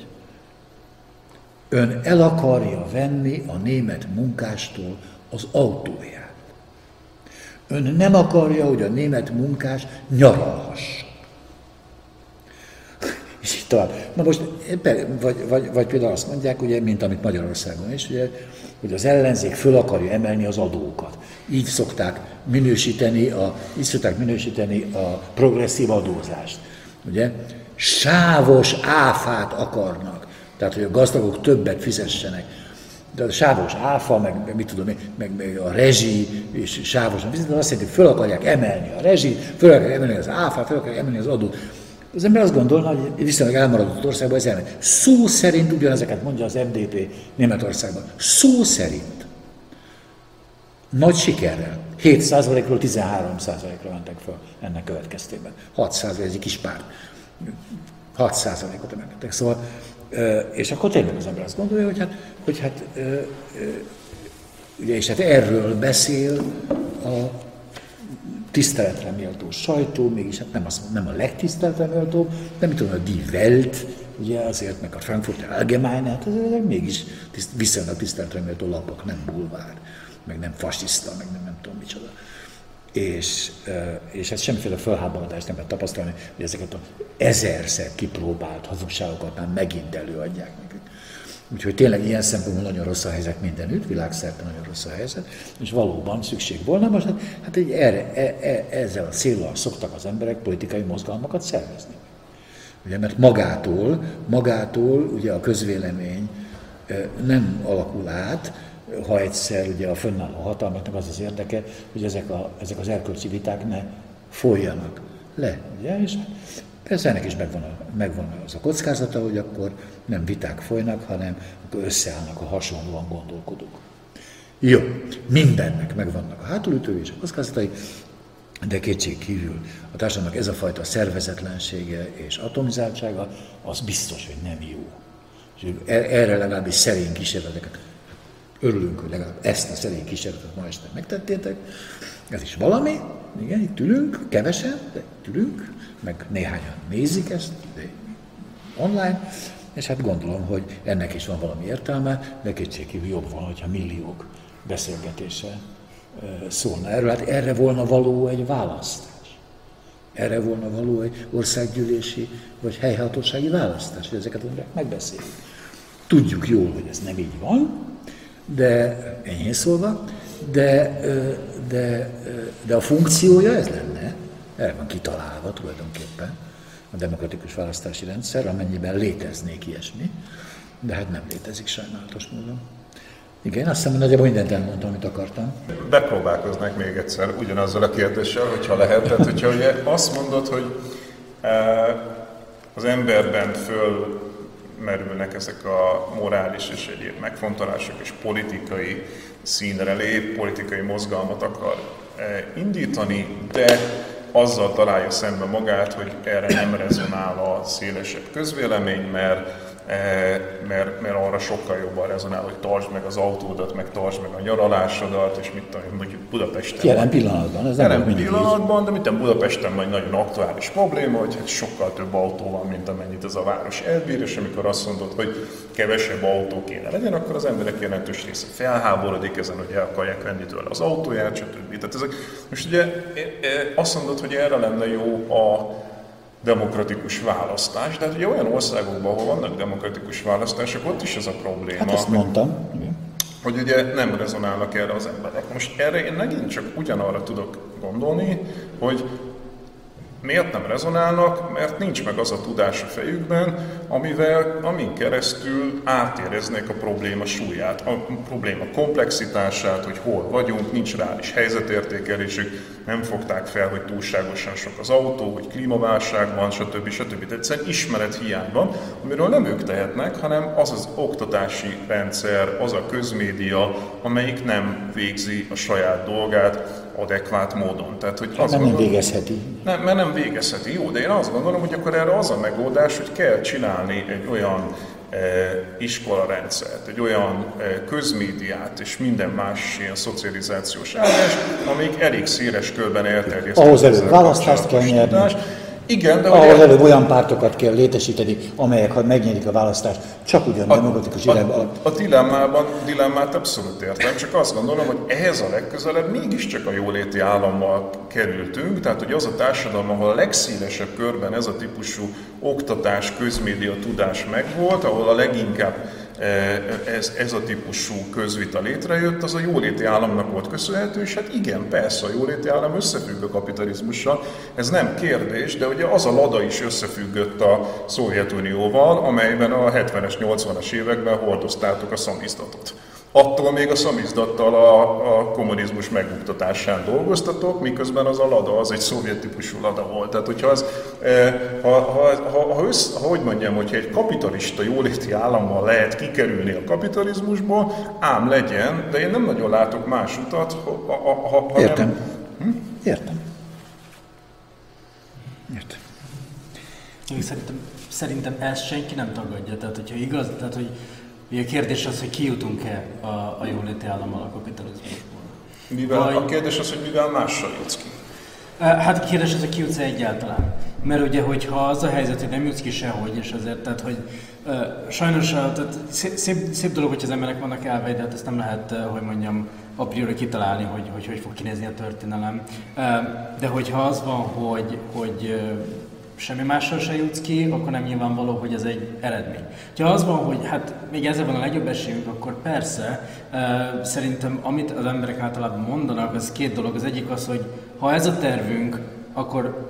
ön el akarja venni a német munkástól az autóját. Ön nem akarja, hogy a német munkás nyaralhasson. És így tovább. Na most, vagy például azt mondják, ugye, mint amit Magyarországon is, ugye, hogy az ellenzék föl akarja emelni az adókat. Így szokták minősíteni a progresszív adózást. Ugye? Sávos áfát akarnak. Tehát, hogy a gazdagok többet fizessenek. De a sávos áfa, meg a rezsi, és sávosan fizetni, azt jelenti, hogy föl akarják emelni a rezsit, föl akarják emelni az áfát, föl akarják emelni az adót. Az ember azt gondolna, hogy viszonylag elmaradott országban ez elmegy. Szó szerint ugyanezeket mondja az FDP Németországban. Szó szerint. Nagy sikerrel. 7%-ról 13%-ra mentek fel ennek következtében. 6%, ez egy kis párt. 6%-ot emelkedtek. Szóval, és akkor tényleg az ember azt gondolja, hogy ugye, és hát erről beszél a tiszteletre méltó sajtó, mégis hát nem a legtiszteletre méltó, de mit tudom, a Die Welt, ugye azért, meg a Frankfurter Allgemeine, hát ezek mégis viszonylag tiszteletre méltó lapok, nem bulvár, meg nem fasiszta, meg nem tudom micsoda. És hát semmiféle felháborodást nem lehet tapasztalni, hogy ezeket a ezerszer kipróbált hazugságokat már megint előadják nekünk. Úgyhogy tényleg ilyen szempontból nagyon rossz a helyzet mindenütt, világszerte nagyon rossz a helyzet, és valóban szükség volna. Most hát ezzel a céllal szoktak az emberek politikai mozgalmakat szervezni. Ugye, mert magától ugye a közvélemény nem alakul át, ha egyszer ugye a fönnálló hatalmaknak az az érdeke, hogy ezek az erkölcsi viták ne folyjanak le. Ugye? És persze ennek is megvan az a kockázata, hogy akkor nem viták folynak, hanem akkor összeállnak a hasonlóan gondolkodók. Jó, mindennek megvannak a hátulütői és a kockázatai, de kétség kívül a társadalomnak ez a fajta szervezetlensége és atomizáltsága, az biztos, hogy nem jó. És erre legalábbis szerény kísérleteket. Örülünk, hogy legalább ezt a szerény kísérletet ma este megtettétek. Ez is valami, igen, itt ülünk, kevesen, de itt ülünk, meg néhányan nézik ezt online, és hát gondolom, hogy ennek is van valami értelme, de kétségkívül jobb volna, hogyha milliók beszélgetése szólna erről. Hát erre volna való egy választás. Erre volna való egy országgyűlési vagy helyhatósági választás, hogy ezeket megbeszéljük. Tudjuk jól, hogy ez nem így van, de enyhén szólva, de a funkciója ez lenne, erre van kitalálva tulajdonképpen a demokratikus választási rendszer, amennyiben léteznék ilyesmi, de hát nem létezik sajnálatos módon. Igen, azt hiszem, hogy nagyjából mindent elmondtam, amit akartam. Bepróbálkoznék még egyszer ugyanazzal a kérdéssel, hogyha lehet. Tehát, hogyha ugye azt mondod, hogy az emberben fölmerülnek ezek a morális és egyéb megfontolások, és politikai színre lép, politikai mozgalmat akar indítani, de azzal találja szembe magát, hogy erre nem rezonál a szélesebb közvélemény, mert mert arra sokkal jobban rezonál, hogy tartsd meg az autódat, meg tartsd meg a nyaralásodat, és mit tudom, mondjuk Budapesten. Jelen pillanatban, ez nem pillanatban, de minden Budapesten majd nagyon aktuális probléma, hogy sokkal több autó van, mint amennyit ez a város elbír, és amikor azt mondod, hogy kevesebb autó kéne legyen, akkor az emberek jelentős része felháborodik ezen, hogy el akarják venni tőle az autóját, stb. Tehát ezek, most ugye azt mondod, hogy erre lenne jó a demokratikus választás, de hát ugye olyan országokban, ahol vannak demokratikus választások, ott is ez a probléma. Hát ezt mondtam. Hogy ugye nem rezonálnak erre az emberek. Most erre én megint csak ugyanarra tudok gondolni, hogy miért nem rezonálnak, mert nincs meg az a tudás a fejükben, amin keresztül átéreznék a probléma súlyát, a probléma komplexitását, hogy hol vagyunk, nincs reális helyzetértékelésük, nem fogták fel, hogy túlságosan sok az autó, hogy klímaválság van, stb. De egyszerűen ismerethiány van, amiről nem ők tehetnek, hanem az az oktatási rendszer, az a közmédia, amelyik nem végzi a saját dolgát adekvát módon. Tehát, hogy mert nem végezheti. Mert nem végezheti. Jó, de én azt gondolom, hogy akkor erre az a megoldás, hogy kell csinálni egy olyan iskolarendszert, egy olyan közmédiát és minden más ilyen szocializációs állást, amelyik elég széles körben elterjesztett. Ahhoz előbb választást kell nyerni. Igen, de ahhoz előbb olyan pártokat kell létesíteni, amelyek, ha megnyerik a választást, csak ugyan demokratikus irányba. A dilemmát abszolút értem, csak azt gondolom, hogy ehhez a legközelebb mégiscsak a jóléti állammal kerültünk, tehát hogy az a társadalom, ahol a legszélesebb körben ez a típusú oktatás, közmédia, tudás megvolt, ahol a leginkább ez a típusú közvita létrejött, az a jóléti államnak volt köszönhető, és hát igen, persze a jóléti állam összefügg a kapitalizmussal, ez nem kérdés, de ugye az a Lada is összefüggött a Szovjetunióval, amelyben a 70-es, 80-as években hordoztátok a szamizdatot. Attól még a szamizdattal a kommunizmus megbuktatásán dolgoztatok, miközben az a Lada, az egy szovjet típusú Lada volt. Tehát, hogyha hogy mondjam, hogyha egy kapitalista jóléti állammal lehet kikerülni a kapitalizmusból, ám legyen, de én nem nagyon látok más utat, Értem. Értem. Szerintem ezt senki nem tagadja. Tehát, hogyha igaz, tehát, hogy a kérdés az, hogy kijutunk-e a jóléti állammal a kapitalizmusból. A kérdés az, hogy mivel mással jutsz ki. Hát a kérdés az, hogy kijutsz-e egyáltalán. Mert ugye, hogyha az a helyzet, hogy nem jutsz ki sehogy, és azért, tehát, hogy sajnos tehát szép dolog, hogy az emberek vannak elvei, de hát ezt nem lehet, hogy mondjam, a priori kitalálni, hogy fog kinézni a történelem. De hogyha az van, hogy semmi mással se jutsz ki, akkor nem nyilvánvaló, hogy ez egy eredmény. Ha az van, hogy hát még ezzel van a legjobb esélyünk, akkor persze, szerintem amit az emberek általában mondanak, az két dolog. Az egyik az, hogy ha ez a tervünk, akkor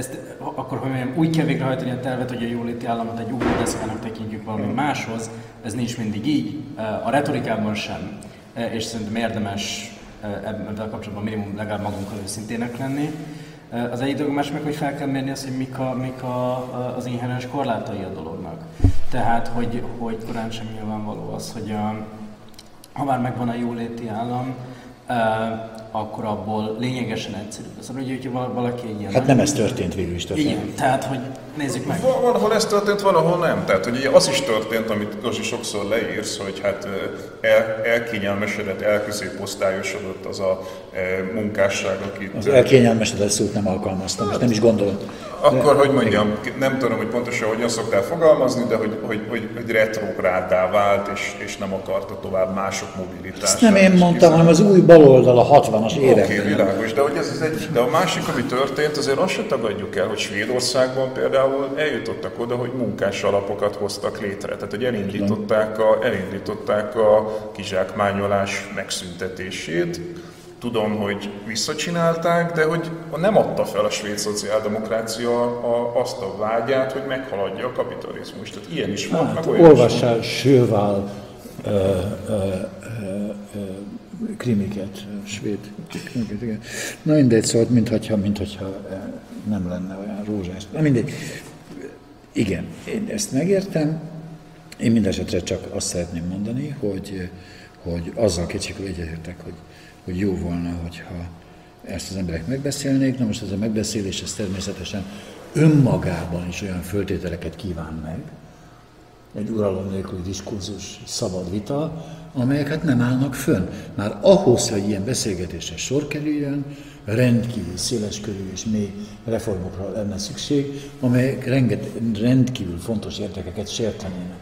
hogy mondjam, úgy kell végrehajtani a tervet, hogy a jóléti államot egy ugródeszkának tekintjük valami máshoz, ez nincs mindig így, a retorikában sem, és szerintem érdemes ebben kapcsolatban minimum legalább magunkkal őszintének lenni. Az egyik dolog, más meg, hogy fel kell mérni azt, hogy mik az inherens korlátai a dolognak. Tehát, hogy korán sem nyilvánvaló az, hogy ha már megvan a jóléti állam, akkor abból lényegesen egyszerűbb. Szóval, hogyha valaki egy ilyen... Hát nem ez történt végül is történt. Igen, tehát, hogy nézzük meg. Valahol ez történt, valahol nem. Tehát, hogy ugye az is történt, amit Gazi sokszor leírsz, hogy hát elkényelmesedett, elközéposztályosodott az a munkásság, akit... Az elkényelmesedett szót nem alkalmaztam, és nem is gondolom. Akkor, hogy mondjam, nem tudom, hogy pontosan hogyan szoktál fogalmazni, de hogy retrográddá vált, és nem akarta tovább mások mobilitását. Ezt nem én mondtam, hanem az új baloldal a 60-as években. Oké, világos, de hogy ez egy, de a másik, ami történt, azért azt se tagadjuk el, hogy Svédországban például eljutottak oda, hogy munkás alapokat hoztak létre. Tehát, hogy elindították a kizsákmányolás megszüntetését. Tudom, hogy visszacsinálták, de hogy nem adta fel a svéd szociáldemokrácia azt a vágyát, hogy meghaladja a kapitalizmust. Tehát ilyen is van, meg olyan olvassál Sjöwall krimiket, svéd krimiket, igen. Na mindegy, szóval, mintha nem lenne olyan rózsás. Na mindegy. Igen, én ezt megértem. Én mindesetre csak azt szeretném mondani, hogy azzal kétségül egyetértek, hogy jó volna, hogyha ezt az emberek megbeszélnék. Na most ez a megbeszélés, ez természetesen önmagában is olyan föltételeket kíván meg, egy uralom nélküli diskurzus, szabad vita, amelyek hát nem állnak fönn. Már ahhoz, hogy ilyen beszélgetésre sor kerüljön, rendkívül széleskörű és mély reformokra lenne szükség, amelyek rendkívül fontos érdekeket sértenének.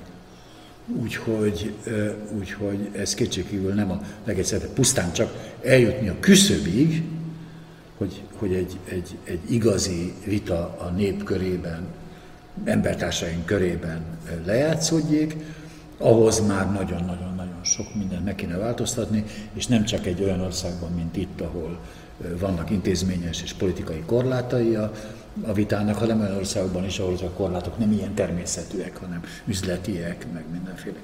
Úgyhogy ez kétségkívül nem a legegyszerűbb, pusztán csak eljutni a küszöbig, hogy egy igazi vita a nép körében, embertársaink körében lejátszódjék, ahhoz már nagyon-nagyon-nagyon sok mindent meg kéne változtatni, és nem csak egy olyan országban, mint itt, ahol vannak intézményes és politikai korlátai a vitának, hanem olyan országokban is, ahol a korlátok nem ilyen természetűek, hanem üzletiek, meg mindenféle.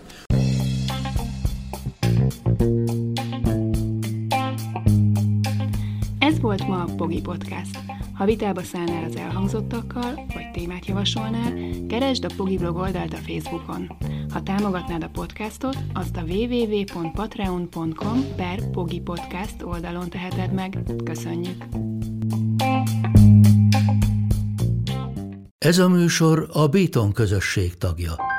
Ez volt ma a Pogi Podcast. Ha vitába szállnál az elhangzottakkal, vagy témát javasolnál, keresd a Pogi blog oldalt a Facebookon. Ha támogatnád a podcastot, azt a www.patreon.com/pogipodcast oldalon teheted meg. Köszönjük! Ez a műsor a Béton közösség tagja.